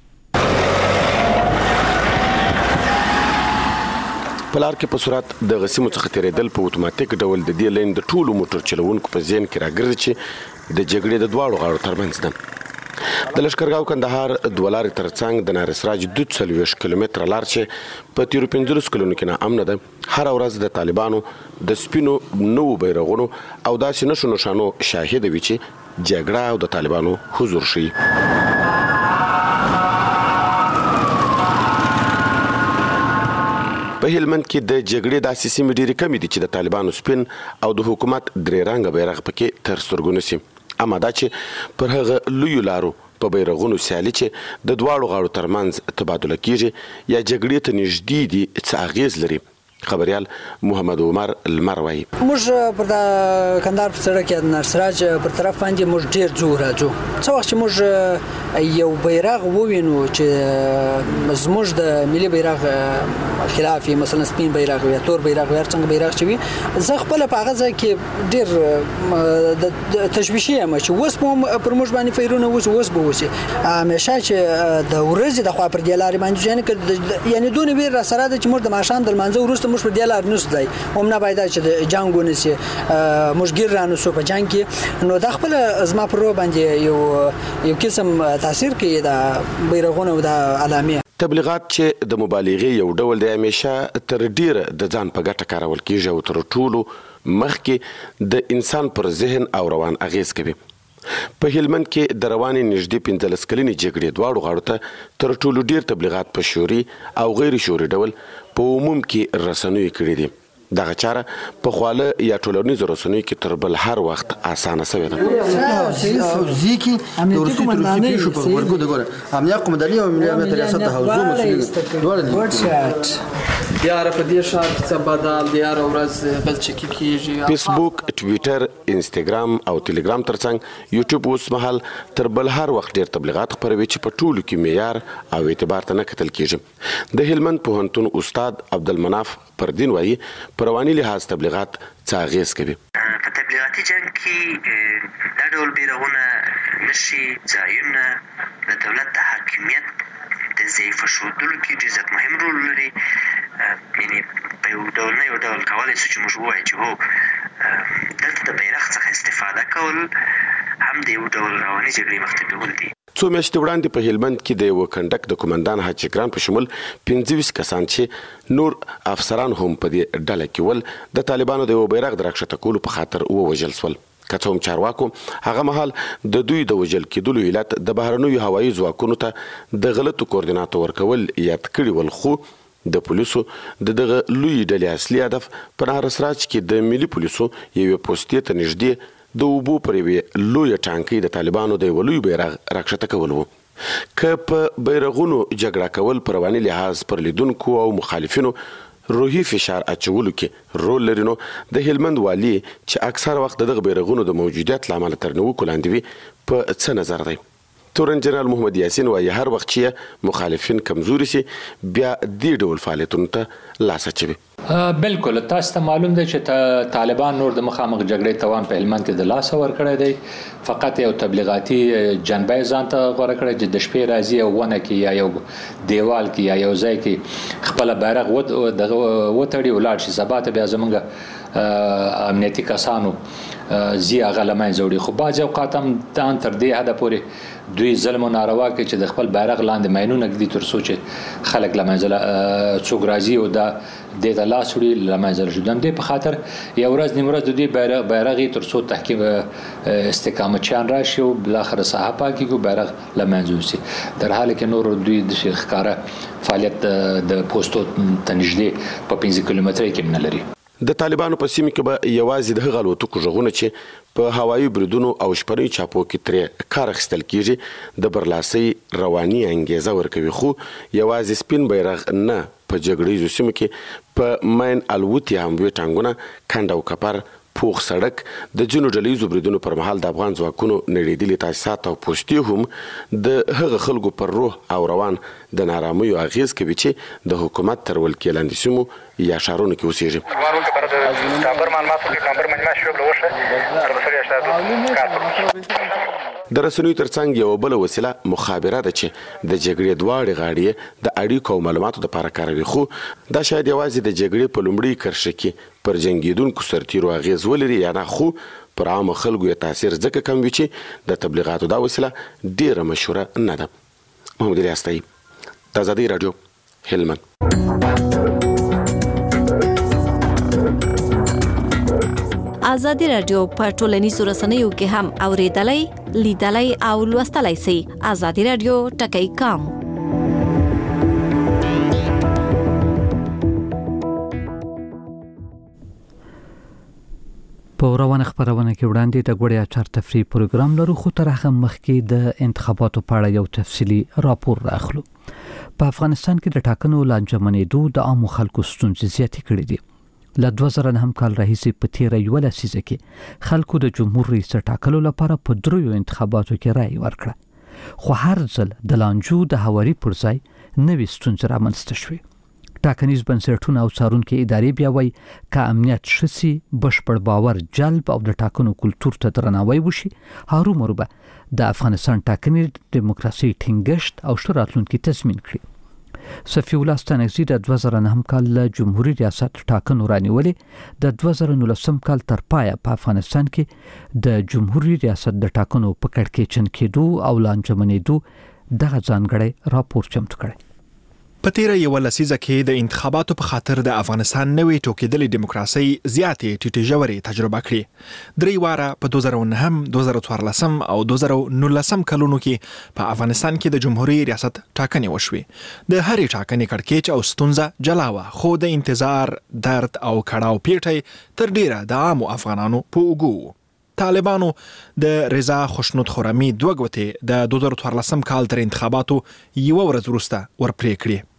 پلار کې په صورت د غسیمو څخه تیرېدل په اتوماتیک ډول د دې لین د ټولو موټر چلوونکو په ذهن کې راګرځي چې د جګړې د دواړو غاړو ترمنځ ده. د لشکرګاو کندهار دوه لارې ترڅنګ د نارسراج 240 کیلومتره لار چې په تیرو 15 کلونو کې ناامنه ده هر ورځ د طالبانو د سپینو نوو بیرغونو او داسې نشو نشانو شاهد وي چې جګړه او د طالبانو حضور شي. په هلمند کې د جګړې داسې سیمې ډېرې کمې دي چې د طالبانو سپین او د حکومت درې رنګه بیرغ پکې تر سترګو نشي. اما دا چې پر هغه لویو لارو په بیرغونو سیالي چې د دواړو غاړو ترمنځ تبادله کیږي یا جګړې ته نږدې دي څه اغیز لري. خبريال محمد عمر المروي موږ پر د کندهار په سړک کې نرسراج پر طرف باندې موږ ډیر ځو راځو. څو وخت چې موږ یو بیرغ ووینو چې زموږ د ملي بیرغ خلاف مثلا سپین بیرغ یا تور بیرغ یا څنګه بیرغ چې وي زه خپل په هغه ځای کې ډیر د تشویشي یم چې وس پر موږ باندې فیرونه وس به وسی همیشه چې د ورځې د خوا پر دی لارې باندې یعنی دونه ویر را سره د چې موږ د ماشام د منځو ورسته موږ په دی لار نوس دی هم نه باید چې د جنگونه سي موږ ګیر رانو سو په جنگ کې نو د خپل ازما پر باندې یو قسم تاثیر کوي د بیرغونو او د علامه تبلیغات چې د مبالغې یو ډول د همیشه تر ډیره د ځان په ګټه کارول کیږي او تر ټولو مخکې د انسان پر ذهن او روان اغیز کوي. په هلمند کې د روانې نږدې 15 کلنې جګړې دواړو غاړو ته تر ټولو ډیر تبلیغات په شوري او غیر شوري ډول په عموم کې رسنوي کړي دي. دغه چاره په خواله یا ټولنیزو رسنیو کې تر بل هر وخت اسانه شوې ده. ځکه د روسي ترکي شو په ورګو دغه امنیه قومنداني او ملي ریاست د حوزو مسؤلین دوړل بیا را په دې شار څخه بدل دی هر ورځ بل چکی کیږي. فیسبوک، ټویټر، انستګرام او ټلګرام ترڅنګ یوټیوب اوس مهال تر بل هر وخت ډیر تبلیغات خپروي چې په ټولو کې معیار او اعتبار ته نه کتل کیږي. د هلمند پوهنتون استاد عبدالمناف پردین وایي په رواني لحاظ تبلیغات څه اغیز کوي. په تبلیغاتي جنگ کې دا ډول بیرغونه نشي ځایونه د دولت د حاکمیت د ضعیف شودلو کې ډېر زیات مهم رول لري. یعنې په یو ډول نه یو ډول کولی شو چې موږ ووایو چې هو دلته د بیرغ څخه استفاده کول هم د یو ډول رواني جګړې مخته بیول دي. څو میاشتې وړاندې په هلمند کې د یو کنډک د قومندان حاجي ګران په شمول 25 کسان چې نور افسران هم په دې ډله کې ول د طالبانو د یو بیرغ د راکښته کولو په خاطر ووژل شول. که څه هم چارواکو هغه مهال د دوی د وژل کېدلو علت د بهرنیو هوایي ځواکونو ته د غلطو کوردیناتو ورکول یاد کړي ول، خو د پولیسو دغه لوی ډلې اصلي هدف په نهر سراج کې د ملي پولیسو یوې پوستې ته نږدې د اوبو پر یوې لویه ټانکۍ د طالبانو د یوه لوی بیرغ راکښته کول و. که په بیرغونو جګړه کول په رواني لحاظ پر لیدونکو او مخالفینو روحي فشار اچولو کې رول لري، نو د هلمند والي چې اکثر وخت دغه بیرغونو د موجودیت له امله تر نیوکو لاندې وي په څه نظر دی؟ تورن جنرال محمد یاسین وایي هر وخت چې مخالفین کمزوري سي بیا دې ډول فعالیتونو ته لاس اچوي. بالکل تاسو ته معلوم دی چې طالبان نور د مخامخ جګړې توان په هلمند کې د لاس ور کړی دی، فقط یو تبلیغاتي جنبه ځان ته غوړه کړی چې د شپې راځي او ونه کې یا یو دیوال کې یا یو ځای کې خپل بیرغ وتړي ولاړ شي، سبا ته بیا زمونږ امنیتي کسانو زی غلمای زوړي. خو باز اوقات هم تر دې حد پورې دوی ظلم او ناروا کوي چې د خپل بیرغ لاندې ماینونه ږدي تر څو چې خلک لمنځل څوک راځي او دا د لاس وړي لمنځل شو. د دې په خاطر یو ورځ نیمه د دې بیرغ تر څو تحقیق استقامتيان راشي او بل اخر صحه پاکي کو بیرغ لمنځل شي، در حال کې نور دوی د ښکارا فعالیت د پوسټو تنجدي په 15 کیلومتر کې نه لري. د طالبانو په سیمه کې به یوازې د هغه الوتکو غږونه چې په هوایي بریدونو او شپنۍ چاپو کې ترې کار اخیستل کیږي د برلاسۍ رواني انګیزه ورکوي، خو یوازې سپین بیرغ نه په جګړیزو سیمو کې په ماین الوت یا هم وی ټانګونه کند او کپر پوخ سړک د جنو ډلېزو بریدونو پر مهال د افغان ځواکونو نړیدلې تاسیسات او پوستې هم د هغه خلکو پر روح او روان د نارامیو اغیز کوي چې د حکومت تر ولکې لاندې سیمو یا ښارونو کې اوسېږي. د رسنیو ترڅنګ یو بل وسیله مخابره ده چې د جګړې دواړې غاړې د اړیکو او معلوماتو لپاره کاروي، خو دا شاید یوازې د جګړې په لومړي کرښه کې پر جنگیدونکو سرتیرو اغیز ولري یا نه، خو پر عام خلکو یې تاثیر ځکه کم وي چې د تبلیغاتو دا وسیله ډیره مشهوره نه ده. محمد الیاس طیب، د آزادۍ راډیو، هلمند. آزادي راډیو په ټولنیزو رسنیو کې هم اوریدلای، لیدلای او لوستلای شئ. آزادي راډیو ټکی کام. په روانه خبرونه کې وړاندې د غوړیا چار تفریح پروګرام لرو، خو تر هغه مخکې د انتخاباتو په اړه یو تفصیلی راپور راخلو. په افغانستان کې د ټاکنو لانجمنېدو د عامو خلکو ستونزې زیاتې کړې دي. له 2009 کال راهیسې په تیر یو لسیزه کې خلکو د جمهور رئیس ټاکلو لپاره په دریو انتخاباتو کې رائے ورکړه، خو هر ځل د لانجو د هواري پر ځای نوې ستونزې رامنځته شوې. ټاکنیز بنسټونه او څارونکو ادارې بیا وایي که امنیت شسي، بشپړ باور جلب او د ټاکنو کلتور ته درناوی وشي، هرومرو به د افغانستان ټاکنې دیموکراسي ټینګښت او ښه راتلونکي تضمین کړي. صفی الله ستانکزی د 2009 کال له جمهوریت ریاست ټاکنو رانیولې، د 2019 کال تر پایه په افغانستان کې د جمهوریت ریاست د ټاکنو په کړکېچن کېدو او لانجمنېدو دغه ځانګړی راپور چمتو کړی. په تیر یو لسیزه کې د انتخاباتو په خاطر د افغانستان نوې ټوکېدلې دیموکراسي زیاتې ټیټې ژورې تجربه کړې. درې واره په 2009 2014 او 2019 کلونو کې په افغانستان کې د جمهوریت ریاست ټاکنې وشوې. د هرې ټاکنې کړکېچ او ستونزه جلا وه، خو د انتظار، درد او کړاو پیټی تر ډیره د عامو افغانانو په اوږو. طالبانو د رضا خوشنود خرمی دوه ګوتې د 2014 کال تر انتخاباتو یو ورځ وروسته ورپرې کړې.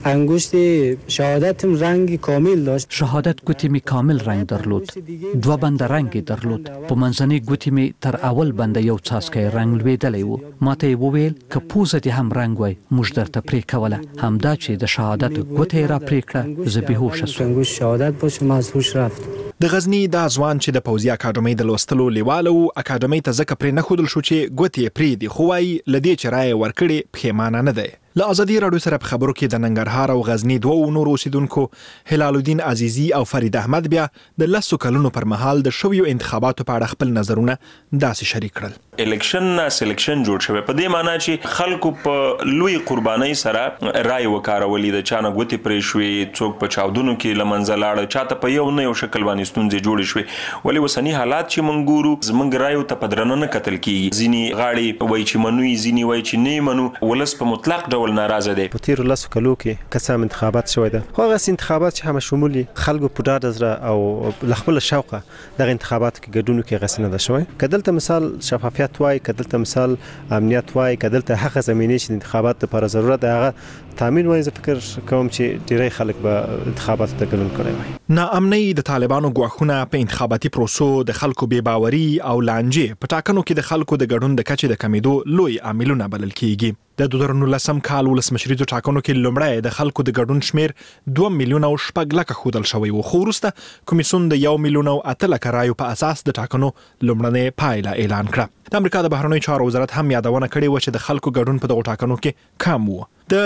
انگشت شهادتم رنگ کامل داشت. شهادت ګوتې می کامل رنگ درلود. 2 بند رنگ درلود. په منځنۍ ګوتې می تر اول بند یو څاڅکی رنگ لوېدلی و. ماته وویل که پوزه دې هم رنگ وای موږ درته پرې کوله. همدا چې د شهادت ګوتې را پرې کړه زه بهوشه شوم. انگشت شهادت باشه از هوش رفت. د غزنی د ځوان چې د پوځي اکاډمۍ د لوستلو لیواله و اکاډمۍ ته ځکه پرې نه ښودل شو چې ګوتې پرې دي خو وایي له دې چې رایې ورکړې پښیمانه نه دی. له ازادي راډیو سره په خبرو کې د ننګرهار او غزنی دوه نورو اوسیدونکو هلال الدین عزیزی او فرید احمد بیا د 10 کلونو پر مهال د شویو انتخاباتو په اړه خپل نظرونه داسې شریک کړل. الیکشن نه سلیکشن جوړ شوی په دې معنی چې خلکو په لوی قربانۍ سره رای وکارولې د چانه ګوتې پرې شوې څوک په چاودنو کې لمنځه لاړ چاته په یو نه یو شکل باندې ستونزې جوړې شوې ولې وسنی حالات چې منګورو زمنګ رایو ته پدرنه نه قتل کیږي ځینی غاړي وای چې منوي ځینی وای چې نه منو ولس په مطلق ډول ناراضه دي. په تیر 10 کلو کې قسم انتخابات شوی ده خو هغه انتخابات چې هم شمولي خلکو په ډاډ زره او خپل شوقه دغه انتخابات کې ګډون کې غسنه ده شوی کدلته مثال شفافیت وای کدلته مثال امنیت وای کدلته هغه زمینه چې انتخابات لپاره ضرورت ده هغه تامین وای زه فکر کوم چې ډیری خلک به انتخابات ته ګډون کوي. ناامنۍ د طالبانو غواخونه په انتخاباتي پروسو د خلکو بې باوري او لانجې په ټاکنو کې د خلکو د ګډون د کچې د کمیدو لوی عاملونه بلل کیږي. د 2019 کال ولسمشریزو ټاکنو کې لومړی د خلکو د ګډون شمیر 2 میلیونه او 6 لک خودل شوی و خو وروسته کمیسیون د 1 میلیون او 8 لک رایو په اساس د ټاکنو لومړنۍ پایله اعلان کړه. د امریکا د بهرنیو چارو وزارت هم یادونه کړې و چې د خلکو ګډون په دغه ټاکنو کې کم و. د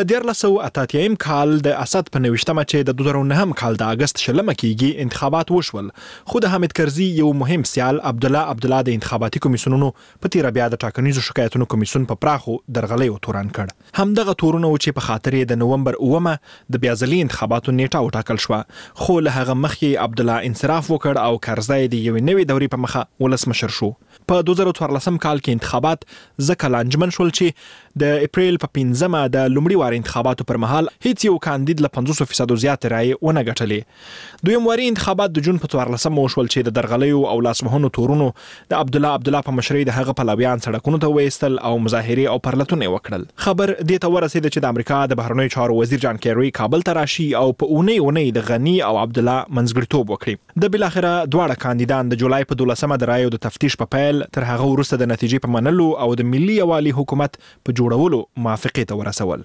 1988 کال د اسد په 19مه چې د 2009 کال د اگست شلمه کېږي انتخابات وشول خو د حامد کرزي یو مهم سیال عبدالله د انتخاباتي کمیسیونونو په تیر بیا د ټاکنیزو شکایتونو کمیسیون په پراخو درغلې تورن کړ. همدغه تورونه چې په خاطر د نومبر 9مه د بیازلي انتخاباتو نیټه وټاکل شو خو له هغه مخکې عبدالله انصراف وکړ او کرزي د یو نوې دورې په مخه ولسمشر شو. په 2014 کال کې انتخابات ځکه لانجمن شول چې د اپریل په 15مه د لومړي وار انتخاباتو پر مهال هیڅ یو کاندید له 50% زیات رای ونه ګټلې. دویم واري انتخابات د جون په 14مه وشول چې د درغلیو او لاسوهنو تورونو د عبدالله په مشرۍ د هغه پلویان سړکونو ته وېستل او مظاهرې او پرلتونه وکړل. خبر دې ته ورسېد چې د امریکا د بهرنیو چارو وزیر جان کیری کابل ته راشي او په اونۍ د غنی او عبدالله منځګړیتوب وکړي. د بلاخره دواړه کاندیدان د جولای په 12مه د رایو د تفتیش په پیل تر هغه وروسته د نتیجې په منلو او د ملي یوالي حکومت په جوړولو موافقه ته ورسول.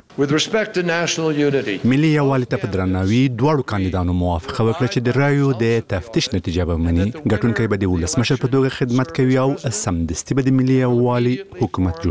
ملي یوالي ته په درناوي دواړو کاندیدانو موافقه وکړه چې د رایو د تفتیش نتیجه به مني ګټونکي به د ولسمشر په توګه خدمت کوي او سمدستي به د ملي یوالي حکومت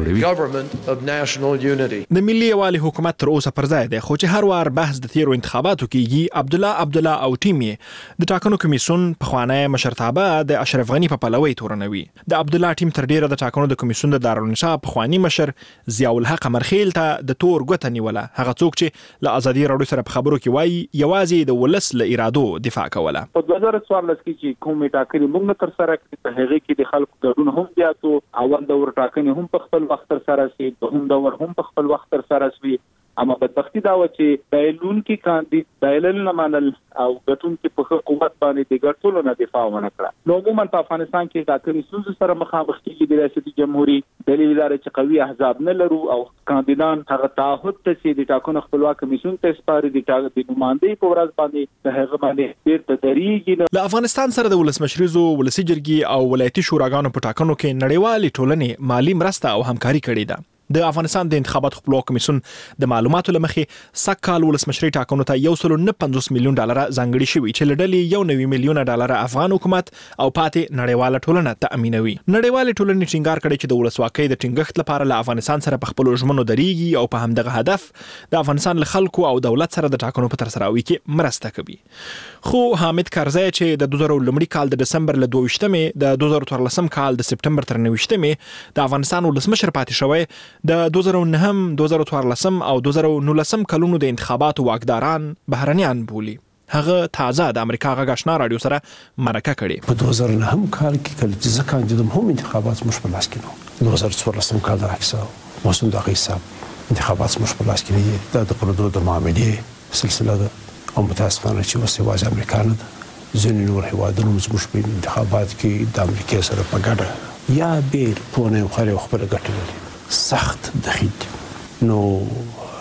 جوړوي. د ملي یوالي حکومت تر اوسه پر ځای دی خو چې هر وار بحث د تیرو انتخاباتو کېږي عبدالله او ټیم یې د ټاکنو کمیسیون په خوانی مشرتابه د اشرف غنی په پلوي تورنوي. د عبدالله ټیم تر ډیره د ټاکنو د کمیسیون د دارالانشا په خوانی مشر ضیاء الحق مرخیل ته د تور ګوته نیوله هغه څوک چې له ازادي راډیو سره په خبرو کې وایي یوازې د ولس له ارادو دفاع کوله. په 2014 کې چې کومې ټاکنې موږ تر سره کړې په هغه کې د خلکو ګډون هم زیاتو اول دور ټاکنې هم په خپل وخت تر سره شي دوهم دور هم په خپل وخت تر سره شي اما بدبختی دا و چې بایلون کې کاندید بایلل نه منل او ګټون کې په قوت باندې د ګټلو نه دفاع ونه کړه. نو عموما په افغانستان کې ټاکنې ستونزې سره مخامخ کیږي د ریاست جمهوریت دلیل لري چې قوي احزاب نه لرو او کاندیدان هغه تعهد ته چې د ټاکنو خپلواک کمیسیون ته سپاري د نمائندې په ورځ باندې د هغه باندې ډېر د دریږي. له افغانستان سره د ولسمشریزو ولسی جرګي او ولایتي شوراګانو په ټاکنو کې نړیوالې ټولنې مالی مرسته او همکاري کړې ده. د افغانستان د انتخابات خپلواک کمیسیون د معلوماتو لمخې سکهال ولسمشری ټاکنو ته $150 میلیون ځانګړي شوی چې لړلې $1 میلیون افغان حکومت او پاتې نړیواله ټولنه تأمینوي. نړیواله ټولنه ټینګار کړي چې د ولسواکۍ د ټینګښت لپاره له افغانستان سره په خپل ژمنو درېږي او په همدغه هدف د افغانستان له خلکو او دولت سره د ټاکنو په ترسراوي کې مرسته کوي. خو حامد کرزي چې د 2000 کال د دسمبر له 22مې د 2014 کال د سپټمبر تر 19مې د افغانستان ولسمشر پاتې شوی د 2009 2014 او 2019 کلونو د انتخاباتو واکداران بهرنیان بولي. هغه تازه د امریکا غږ آشنا رادیو سره مرکه کړې. په 2009 کال کې کله چې ځکه کاندیدم هم انتخابات مش په لاس کې نو 2014 کال راځي موسم د حساب انتخابات مش په لاس کې دی د قرارداد د معاملې سلسله ده او متاسفانه چې وسوازه امریکانو ځینې نور هیوادونو مش په انتخابات کې د امریکا سره په ګډه یا بیل په نه خو خپل ګټل سخت دخیل نو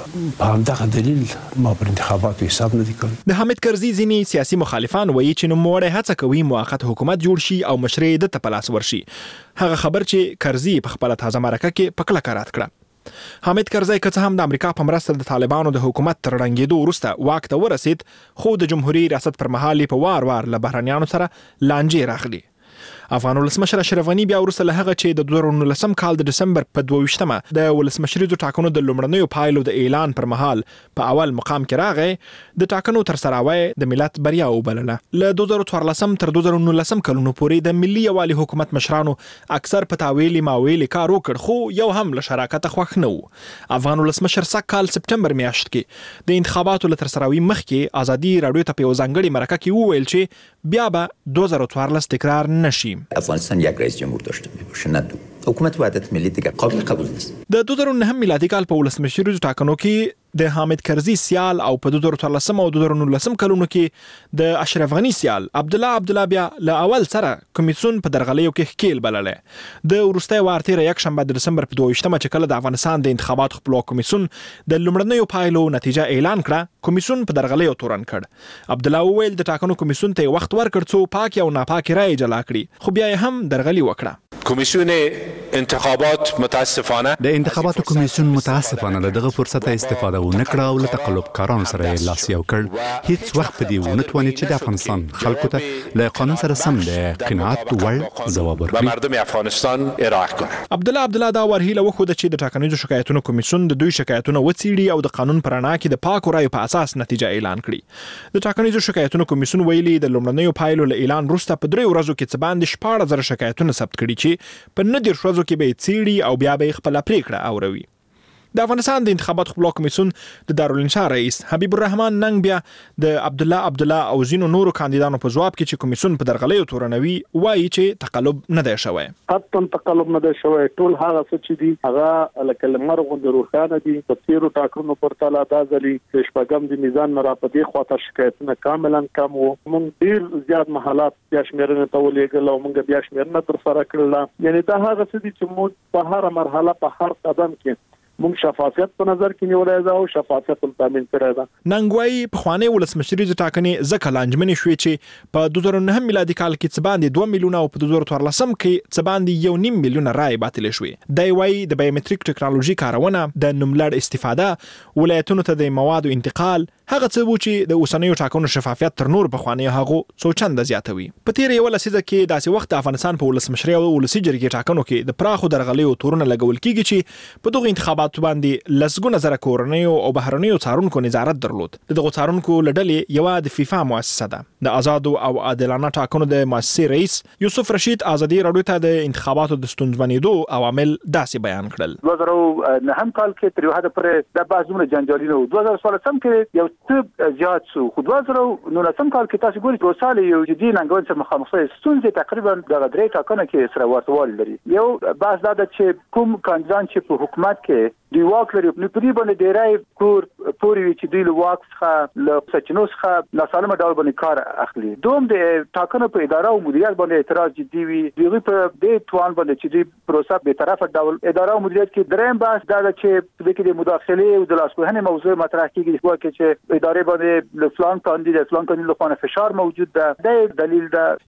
په همدغه دلیل ما پر انتخاباتو حساب نه دی کړی. د حامد کرزي ځینې سیاسي مخالفان وایي چې نوموړی هڅه کوي موقت حکومت جوړ شي او مشرۍ د په لاس ورشي. هغه خبر چې کرزي په خپل تازه مرکه کې په کلکه رد کړه. حامد کرزي که څه هم د امریکا په مرسته د طالبانو د حکومت تر ړنګېدو وروسته واک ته ورسید، خو د جمهوریت ریاست پر مهال په وار له بهرنیانو سره لانجې راغلي. افغان ولسمشر اشرف غنی بیا وروسته له هغه چې د 2019 کال د دسمبر په 22مه د ولسمشریزو ټاکنو د لومړنیو پایلو د اعلان پر مهال په اول مقام کې راغی، د ټاکنو تر سراوی د ملت بریا وبلله. له 2014 تر 2019 کلونو پورې د ملي یوالي حکومت مشرانو اکثر په تاویلي ماویلي کار وکړ، خو یو هم له شراکت خوښ نه و. افغان ولسمشر سږ کال سپټمبر میاشت کې د انتخاباتو له تر سراوي مخکې ازادي رادیو ته په ځانګړي مرکه کې وویل چې بیا به 2014 تکرار نشي. افغانستان یک رئیس جمهور داشته باشه، نه دو. حکومت وحدت ملی دیگه قابل قبول نیست. د 2009 میلادي کال په ولسمشریزو ټاکنو کې د حامد کرزي سیال او په 2014 او 2019 کلونو کې د اشرف غنی سیال عبدالله بیا له اول سره کمیسیون په درغلیو کې ښکیل بلله. د وروستي وار تیر یک شنبه د دسمبر په 22مه چې کله د افغانستان د انتخاباتو خپلواک کمیسیون د لومړنیو پایلو نتیجه اعلان کړه، کمیسیون په درغلیو تورن کړ. عبدالله وویل د ټاکنو کمیسیون ته وخت ورکړ څو پاک او ناپاک رائے جلا کړي، خو بیا هم درغلي وکړه. کمیسیون انتخابات متاسفانه د انتخاباتو کمیسیون متاسفانه له دغه فرصت استفاده ونه کړه او له تقلبکارانو سره لاس یو کړ. هیڅ وخت په دې ونه توانید چې د افغانستان خلکو ته له قانون سره سم د قناعت وړ ځواب ورکړي. مردم افغانستان ارائه کړي. عبدالله دا ورهیله وخوده چې د ټاکنیزو شکایتونو کمیسیون د دوی شکایتونه وڅېړي او د قانون پر رڼا کې د پاکو رایو په اساس نتیجه اعلان کړي. د ټاکنیزو شکایتونو کمیسیون ویلي د لومړنیو پایلو له اعلان وروسته په 3 ورځو کې څه باندې 14,000 شکایتونه ثبت کړي چې په 19 ورځو کې به څېړي او بیا به خپل پریکړه اوروي. د افغانستان د انتخاباتو خپلواک کمیسیون د دارالانشا رئیس حبیب الرحمن ننګ بیا د عبدالله او زینو نورو کاندیدانو په جواب کې چې کمیسیون په درغلیو تورنوي وایي چې تقلب نه دی شوی. قطعا تقلب نه دی شوی. ټول هغه څه چې دي هغه لکه لمر غوندې روښانه دي. په تیرو ټاکنو پرتله دا ځلي د شپږم د میزان نه راپدې خواته شکایتونه کاملا کم وو. موږ ډیر زیات محلات بیا شمیرنه ته ولېږل او موږ بیا شمیرنه تر سره کړل. یعنی دا هغه څه دي چې موږ په هر مرحله په هر قدم کې موږ شفافیت په نظر کې نیولای دا او شفافیت هم تامین کړی دا. ننګوي په خوانې ولسمشریزو ټاکنې ځکه لانجمنې شوې چې په 2009 میلادي کال کې څه باندې 2 میلیونه او په 2014 کې څه باندې 1.5 میلیونه رای باطل شوې. دا وایي د بایومټریک ټکنالوژي کارونه، د نوملړ استفاده، ولایتونو ته د موادو انتقال، هغه څه و چې د اوسنیو ټاکنو شفافیت تر نور په خوانې هغه څو چنده زیاتوي. په تیر یو لسیزه کې داسې وخت افغانستان په ولسمشري او ولسی جرګې ټاکنو کې د پراخو درغلیو تورونه لګول کیږي چې په دغه انتخاباتو باندې لسګونه زره کورنیو او بهرنیو څارونکو نظارت درلود. دغه څارونکو لړلې یو د فیفا مؤسسه ده. د آزاد او عادلانه ټاکنو د مؤسسې رئیس یوسف رشید ازادي رادیو ته د انتخاباتو د ستونزمنېدو عوامل داسې بیان کړل. 2009 کال کې تر یو حد پورې د بازمونه جنجالي نه و. 2014 کې یو څه زیات شو. خو 2019 کال کې تاسو ګورئ په سال یو جدي ننګون سره مخامخ ستونزې تقریبا د درې ټاکنو کې سره ورتوال لري. یو بحث دا ده چې کوم کاندیدان چې په حکومت کې دی واک لري نو په دې باندې ډیرای کور پوري چې دی له واک څخه له سچنو څخه ناسالمه ډول باندې کار اخلي. دوم د ټاکنو په اداره او مدیریت باندې اعتراض جدي وي. دوی په دې توان باندې چې دی پروسه به طرفه ډول اداره او مدیریت کې درېم بحث دا چې د کې د مداخله او د لاسوهنې موضوع مطرح کیږي چې ادارې باندې له فلان کاندید له خوا فشار موجود ده. د دلیل ده